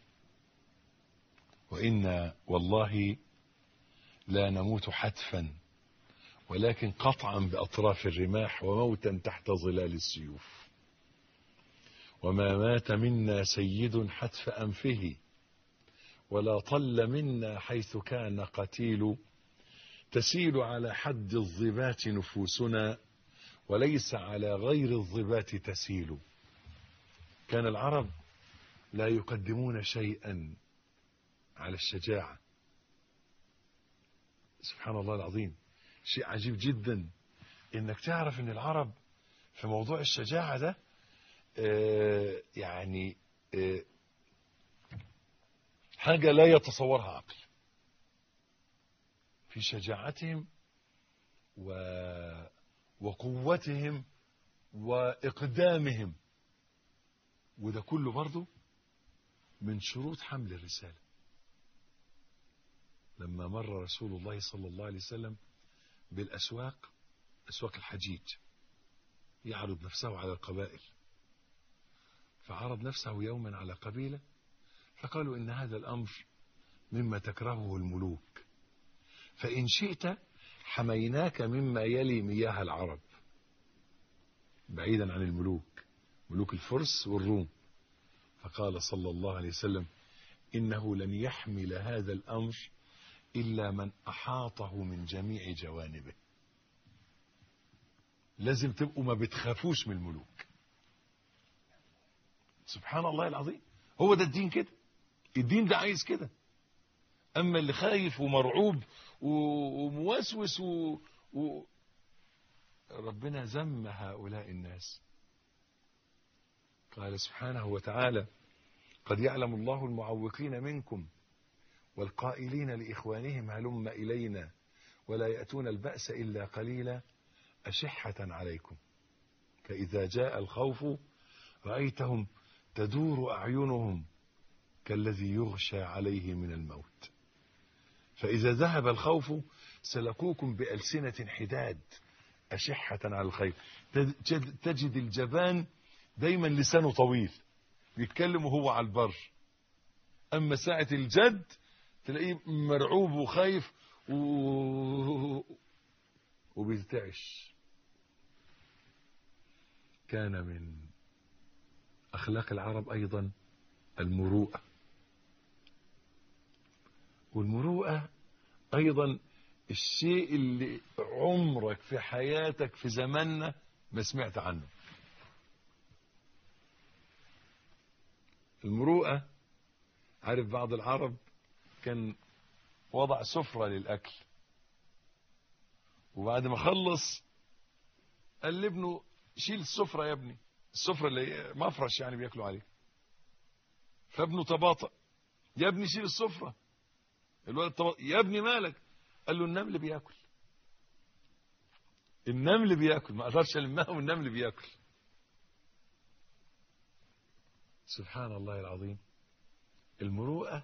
وإنا والله لا نموت حتفا ولكن قطعا بأطراف الرماح وموتا تحت ظلال السيوف. وما مات منا سيد حتف أنفه ولا طل منا حيث كان قتيل تسيل على حد الظبات نفوسنا وليس على غير الظبات تسيل. كان العرب لا يقدمون شيئا على الشجاعة. سبحان الله العظيم، شيء عجيب جدا انك تعرف ان العرب في موضوع الشجاعة ده يعني حاجة لا يتصورها عقل في شجاعتهم وقوتهم وإقدامهم. وده كله برضه من شروط حمل الرسالة. لما مر رسول الله صلى الله عليه وسلم بالأسواق، أسواق الحجيج، يعرض نفسه على القبائل، فعرض نفسه يوما على قبيلة فقالوا إن هذا الأمر مما تكرهه الملوك، فإن شئت حميناك مما يلي مياه العرب، بعيدا عن الملوك، ملوك الفرس والروم. فقال صلى الله عليه وسلم إنه لن يحمل هذا الأمر إلا من أحاطه من جميع جوانبه. لازم تبقوا ما بتخافوش من الملوك. سبحان الله العظيم، هو ده الدين كده، الدين ده عايز كده. أما اللي خايف ومرعوب وموسوس ربنا ذم هؤلاء الناس. قال سبحانه وتعالى قد يعلم الله المعوقين منكم والقائلين لإخوانهم هلم إلينا ولا يأتون البأس إلا قليلا أشحة عليكم فإذا جاء الخوف رأيتهم تدور أعينهم كالذي يغشى عليه من الموت فإذا ذهب الخوف سلقوكم بألسنة حداد أشحة على الخير. تجد الجبان دايما لسانه طويل بيتكلم وهو على البر، أما ساعة الجد تلاقيه مرعوب وخايف وبيرتعش. كان من أخلاق العرب أيضا المروءة، والمروءة أيضا الشيء اللي عمرك في حياتك في زماننا ما سمعت عنه. المروءة، عارف بعض العرب كان وضع سفرة للأكل وبعد ما خلص قال لابنه شيل السفرة يا ابني، السفرة اللي مفرش يعني بياكلوا عليه. فابنه تباطأ، يا ابني شيل السفرة. الولد تباطأ، يا ابني مالك؟ قال له النمل بياكل، النمل بياكل، ما قدرش الماء والنمل بياكل. سبحان الله العظيم. المروءة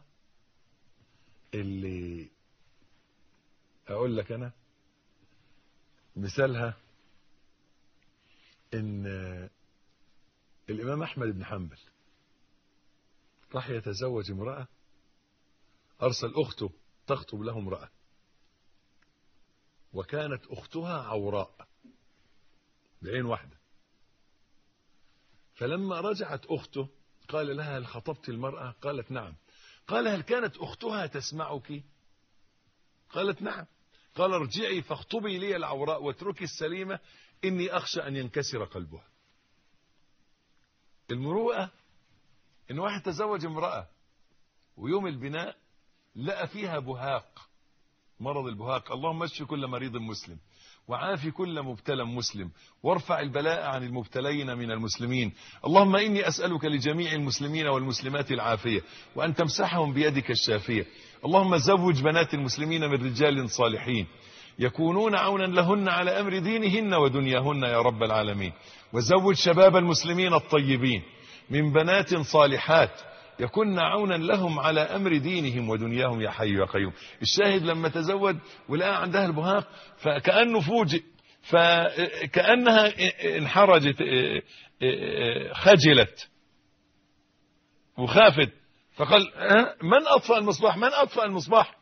اللي اقول لك انا مثالها ان الامام احمد بن حنبل راح يتزوج امرأة، ارسل اخته تخطب له امرأة وكانت اختها عوراء بعين واحدة. فلما رجعت اخته قال لها هل خطبت المرأة؟ قالت نعم. قال هل كانت اختها تسمعك؟ قالت نعم. قال ارجعي فاخطبي لي العوراء واتركي السليمة اني اخشى ان ينكسر قلبها. المروءة ان واحد تزوج امرأة ويوم البناء لقى فيها بهاق، مرض البهاق. اللهم اشف كل مريض مسلم وعافي كل مبتلى مسلم وارفع البلاء عن المبتلين من المسلمين. اللهم إني أسألك لجميع المسلمين والمسلمات العافية وأن تمسحهم بيدك الشافية. اللهم زوج بنات المسلمين من رجال صالحين يكونون عونا لهن على أمر دينهن ودنياهن يا رب العالمين. وزوج شباب المسلمين الطيبين من بنات صالحات يكون عونا لهم على أمر دينهم ودنياهم يا حي يا قيوم. الشاهد لما تزوج ولقى عندها البهاق فكأنه فوجئ، فكأنها انحرجت خجلت وخافت، فقال من أطفأ المصباح؟ من أطفأ المصباح؟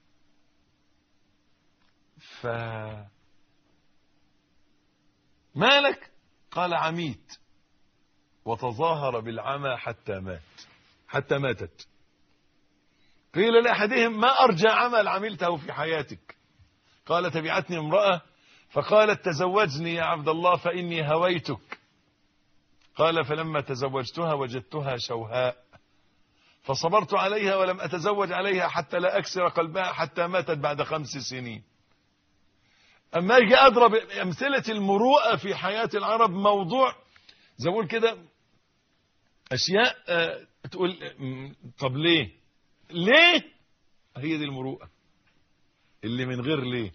مالك؟ قال عميت وتظاهر بالعمى حتى ماتت. قيل لأحدهم ما أرجى عمل عملته في حياتك؟ قال تبعتني امرأة فقالت تزوجني يا عبد الله فإني هويتك. قال فلما تزوجتها وجدتها شوهاء فصبرت عليها ولم أتزوج عليها حتى لا أكسر قلبها حتى ماتت بعد 5 سنين. أما أجي أضرب أمثلة المروءة في حياة العرب، موضوع زي ما أقول كده أشياء تقول طب ليه هي دي المروءة اللي من غير ليه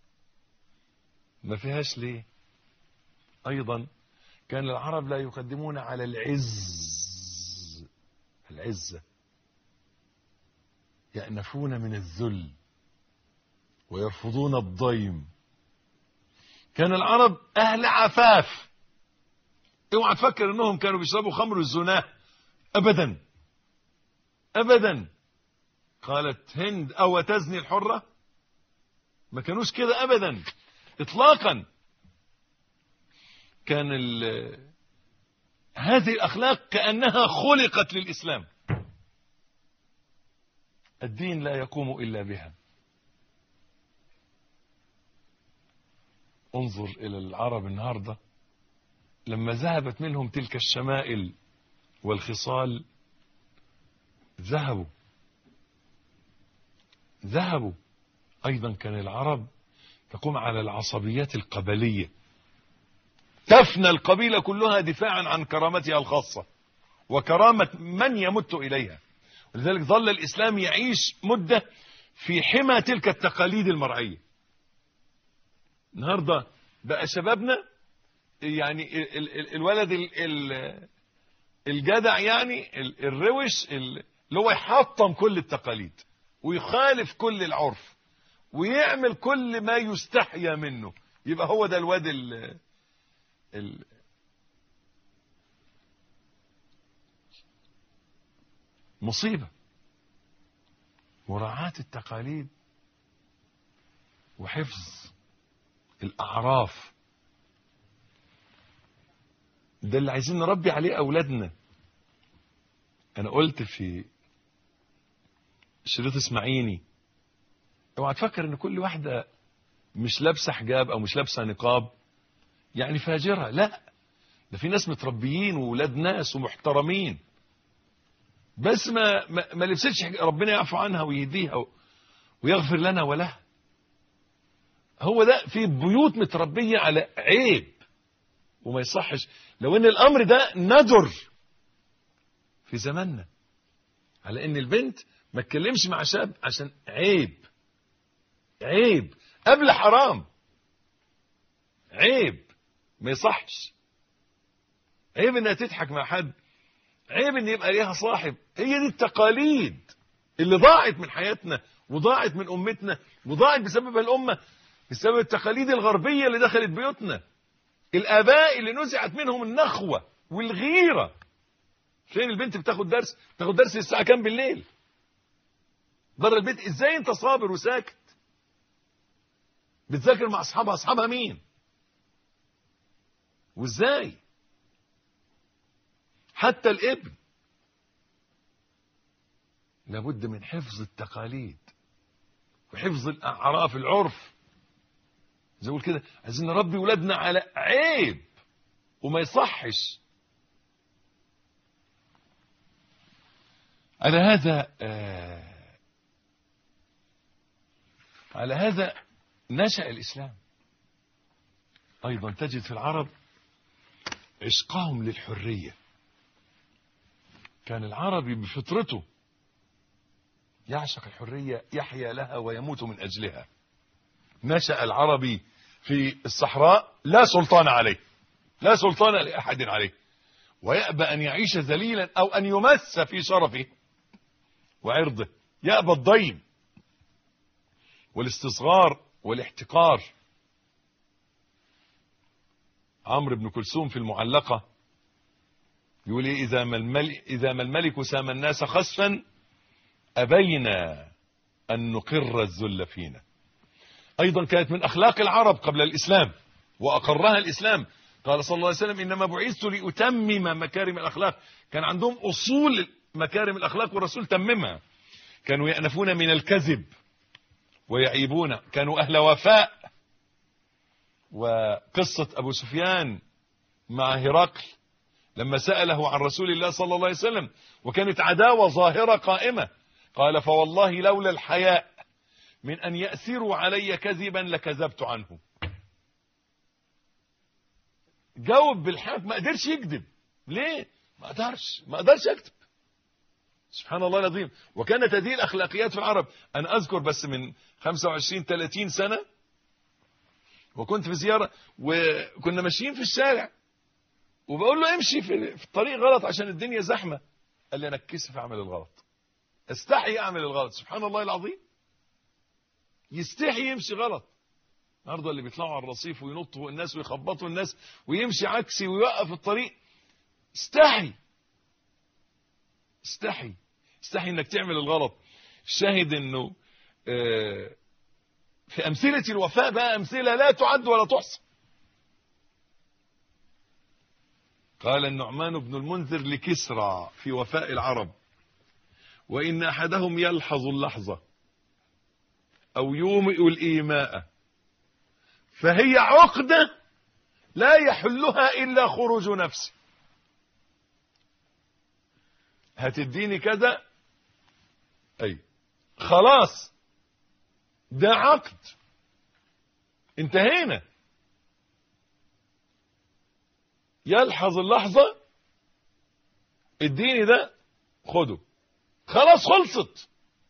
ما فيهاش ليه. أيضا كان العرب لا يقدمون على العزة، يأنفون من الذل ويرفضون الضيم. كان العرب أهل عفاف، اوعى تفكر انهم كانوا بيشربوا خمر الزناه، ابدا ابدا. قالت هند او تزني الحرة، ما كانوش كده ابدا اطلاقا. كان هذه الاخلاق كأنها خلقت للاسلام، الدين لا يقوم الا بها. انظر الى العرب النهارده لما ذهبت منهم تلك الشمائل والخصال، ذهبوا. أيضا كان العرب تقوم على العصبيات القبلية، تفنى القبيلة كلها دفاعا عن كرامتها الخاصة وكرامة من يمت إليها. ولذلك ظل الإسلام يعيش مدة في حمى تلك التقاليد المرعية. النهاردة بقى شبابنا يعني الولد الجدع، يعني الروش اللي هو يحطم كل التقاليد ويخالف كل العرف ويعمل كل ما يستحيا منه، يبقى هو ده الواد مصيبة. مراعاة التقاليد وحفظ الأعراف ده اللي عايزين نربي عليه أولادنا. أنا قلت في شريط اسماعيني، اوعى تفكر ان كل واحدة مش لابسة حجاب او مش لابسة نقاب يعني فاجرة، لا، ده في ناس متربيين وولاد ناس ومحترمين، بس ما لبستش حجاب، ربنا يعفو عنها ويهديها ويغفر لنا ولها. هو ده في بيوت متربية على عيب وما يصحش. لو ان الامر ده ندر في زماننا على ان البنت ما تكلمش مع شاب عشان عيب قبل حرام، عيب ما يصحش، عيب انها تضحك مع حد، عيب ان يبقى ليها صاحب. هي دي التقاليد اللي ضاعت من حياتنا وضاعت من امتنا وضاعت بسبب الامة، بسبب التقاليد الغربية اللي دخلت بيوتنا، الآباء اللي نزعت منهم النخوة والغيرة. فين البنت بتاخد درس الساعة كام بالليل بره البيت؟ ازاي انت صابر وساكت؟ بتذاكر مع اصحابها مين وازاي؟ حتى الابن لابد من حفظ التقاليد وحفظ الاعراف، العرف. زي ما كده عايزين نربي ولادنا على عيب وما يصحش. على هذا نشأ الإسلام. أيضا تجد في العرب عشقهم للحرية. كان العربي بفطرته يعشق الحرية، يحيا لها ويموت من أجلها. نشأ العربي في الصحراء لا سلطان عليه، لا سلطان لأحد عليه، ويأبى أن يعيش ذليلا أو أن يمس في شرفه وعرضه، يأبى الضيم والاستصغار والاحتقار. عمرو بن كلثوم في المعلقة يقول إيه؟ إذا ما الملك سام الناس خسفا أبينا أن نقر الذل فينا. أيضا كانت من أخلاق العرب قبل الإسلام وأقرها الإسلام. قال صلى الله عليه وسلم إنما بعثت لأتمم مكارم الأخلاق. كان عندهم أصول مكارم الأخلاق والرسول تممها. كانوا يأنفون من الكذب ويعيبون، كانوا أهل وفاء. وقصة أبو سفيان مع هرقل لما سأله عن رسول الله صلى الله عليه وسلم وكانت عداوة ظاهرة قائمة، قال فوالله لولا الحياء من أن يأثروا علي كذبا لكذبت عنه. جاوب بالحق، ما قدرش يكذب. ليه؟ ما قدرش اكذب. سبحان الله العظيم. وكانت هذه الأخلاقيات في العرب. أنا أذكر بس من 25-30 سنة وكنت في زيارة وكنا ماشيين في الشارع وبقول له امشي في الطريق غلط عشان الدنيا زحمة. قال لي أنا اتكسف أعمل الغلط، استحي أعمل الغلط. سبحان الله العظيم، يستحي يمشي غلط. النهارده اللي بيطلعوا على الرصيف وينطوا الناس ويخبطوا الناس ويمشي عكسي ويوقف الطريق، استحي انك تعمل الغلط. الشاهد انه في امثلة الوفاء بقى امثلة لا تعد ولا تحصى. قال النعمان بن المنذر لكسرى في وفاء العرب: وإن أحدهم يلحظ اللحظة أو يومئ الإيماء فهي عقدة لا يحلها إلا خروج نفسه. هتديني كذا، أي خلاص ده عقد، انتهينا. يلحظ اللحظة، اديني ده خده، خلاص خلصت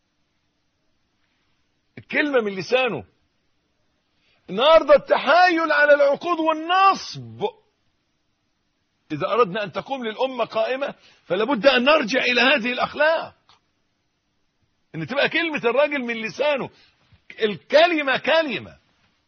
الكلمة من لسانه. النهارده التحايل على العقود والنصب. إذا أردنا أن تقوم للأمة قائمة فلا بد أن نرجع إلى هذه الأخلاق، إن تبقى كلمة الراجل من لسانه، الكلمة كلمة.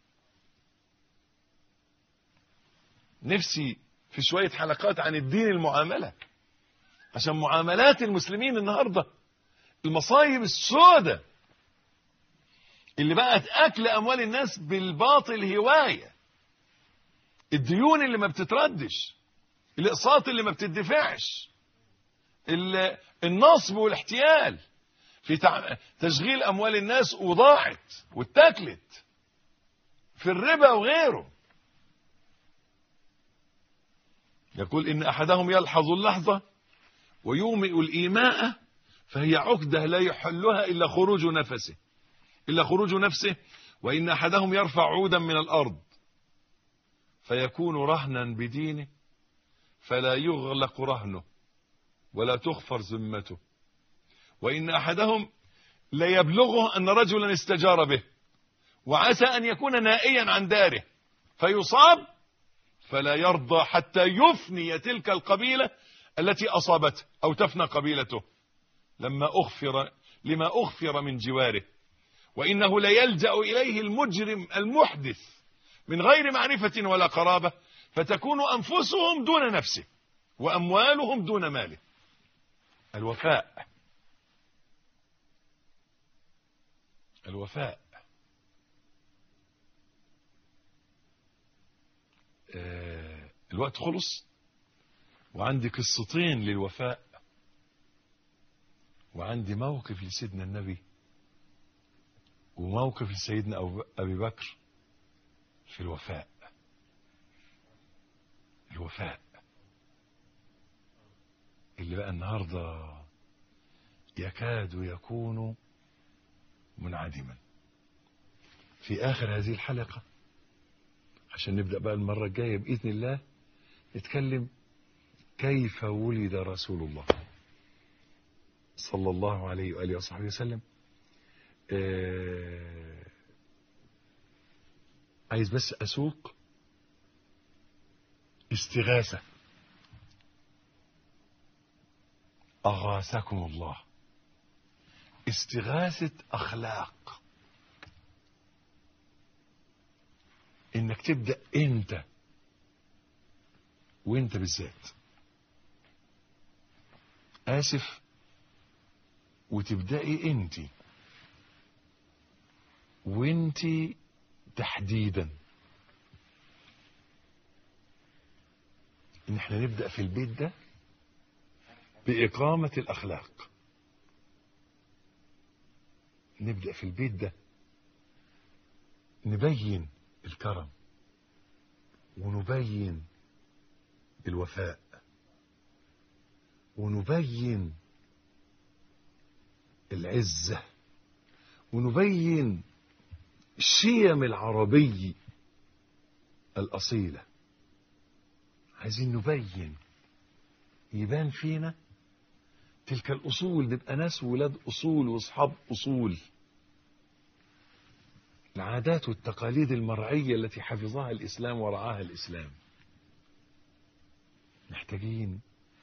نفسي في شوية حلقات عن الدين المعاملة، عشان معاملات المسلمين النهارده المصايب السوداء اللي بقت أكل أموال الناس بالباطل هواية، الديون اللي ما بتتردش، الإقساط اللي ما بتدفعش، النصب والاحتيال في تشغيل أموال الناس وضاعت واتاكلت في الربا وغيره. يقول إن أحدهم يلحظ اللحظة ويومئ الإيماء فهي عقدة لا يحلها إلا خروج نفسه. وإن أحدهم يرفع عودا من الأرض فيكون رهنا بدينه فلا يغلق رهنه ولا تغفر ذمته. وإن أحدهم ليبلغه أن رجلا استجار به وعسى أن يكون نائيا عن داره فيصاب فلا يرضى حتى يفني تلك القبيلة التي أصابته أو تفنى قبيلته لما أغفر من جواره. وإنه ليلجأ إليه المجرم المحدث من غير معرفة ولا قرابة فتكون أنفسهم دون نفسه وأموالهم دون ماله. الوفاء الوقت خلص وعندي قصتين للوفاء وعندي موقف لسيدنا النبي وموقف لسيدنا أبي بكر في الوفاء اللي بقى النهاردة يكاد يكون منعدما. في آخر هذه الحلقة عشان نبدأ بقى المرة الجاية بإذن الله نتكلم كيف ولد رسول الله صلى الله عليه وآله وصحبه وسلم. عايز بس أسوق استغاثة، أغاثكم الله، استغاثة أخلاق، إنك تبدأ أنت وأنت بالذات، آسف، وتبدأي أنت وأنت تحديدا، إن احنا نبدأ في البيت ده بإقامة الأخلاق. نبدأ في البيت ده نبين الكرم ونبين الوفاء ونبين العزة ونبين الشيم العربي الأصيلة. عايزين نبين، يبان فينا تلك الأصول، نبقى ناس ولاد أصول وأصحاب أصول. العادات والتقاليد المرعية التي حفظها الإسلام ورعاها الإسلام. محتاجين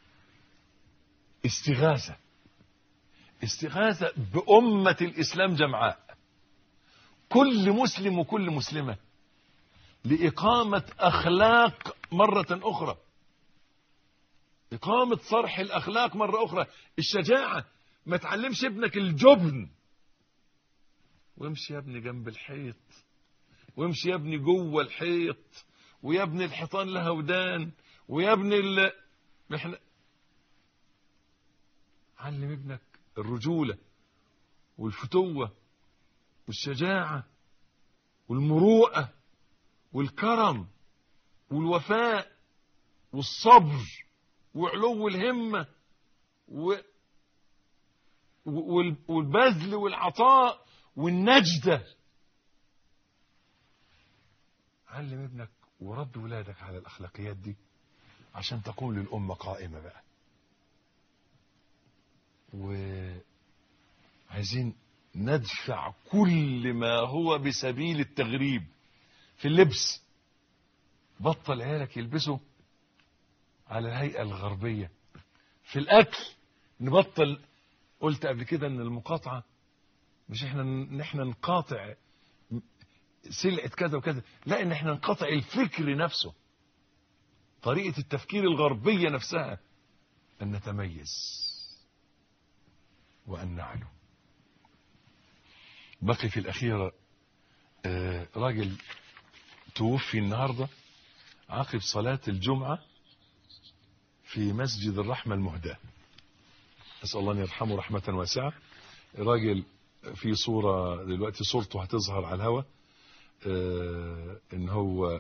استغاثة بأمة الإسلام جمعاء، كل مسلم وكل مسلمة، لإقامة أخلاق مرة أخرى، إقامة صرح الأخلاق مرة أخرى. الشجاعة، ما تعلمش ابنك الجبن. وامشي يا ابني جنب الحيط، وامشي يا ابني جوه الحيط، ويا ابني الحيطان لها ودان، ويا ابني احنا علم ابنك الرجولة والفتوة والشجاعة والمروءة والكرم والوفاء والصبر وعلو الهمة والبذل والعطاء والنجدة. علم ابنك ورد ولادك على الأخلاقيات دي عشان تكون للأمة قائمة بقى. وعايزين ندفع كل ما هو بسبيل التغريب في اللبس. بطل عيالك يلبسوا على الهيئة الغربية. في الأكل نبطل. قلت قبل كده ان المقاطعة مش احنا نقاطع سلعة كذا وكذا، لا، ان احنا نقاطع الفكر نفسه، طريقة التفكير الغربية نفسها. ان نتميز وان نعلو. بقي في الأخيرة راجل توفي النهاردة عقب صلاة الجمعة في مسجد الرحمة المهداة. أسأل الله أن يرحمه رحمة واسعة. راجل في صورة دلوقتي، صورته هتظهر على الهواء، إن هو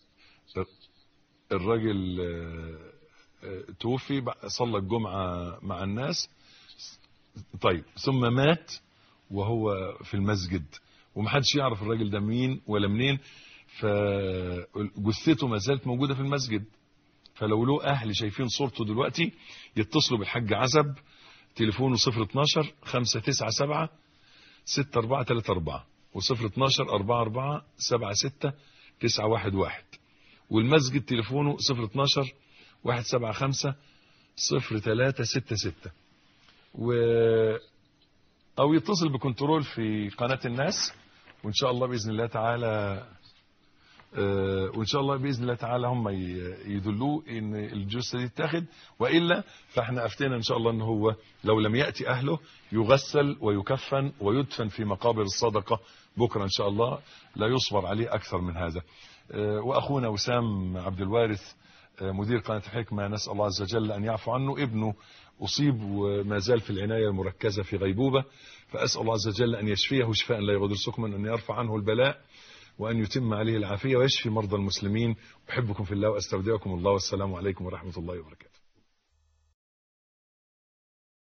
الراجل توفي، صلى الجمعة مع الناس، طيب، ثم مات وهو في المسجد، ومحدش يعرف الراجل ده مين ولا منين، فجثته ما زالت موجودة في المسجد. فلو له أهل شايفين صورته دلوقتي يتصلوا بالحاج عزب، تليفونه 012 597 6434 و012 44 76 911، والمسجد تليفونه 012 175 0366، أو يتصل بكنترول في قناة الناس، وإن شاء الله بإذن الله تعالى هم يدلوه ان الجثه دي تاخد، والا فاحنا افتينا ان شاء الله ان هو لو لم ياتي اهله يغسل ويكفن ويدفن في مقابر الصدقه بكره ان شاء الله، لا يصبر عليه اكثر من هذا. واخونا وسام عبد الوارث مدير قناه الحكمه، نسال الله عز وجل ان يعفو عنه، ابنه اصيب وما زال في العنايه المركزه في غيبوبه، فاسال الله عز وجل ان يشفيه شفاء لا يغادر سقما، ان يرفع عنه البلاء وأن يتم عليه العافية ويشفي مرضى المسلمين. أحبكم في الله وأستودعكم الله، والسلام عليكم ورحمة الله وبركاته.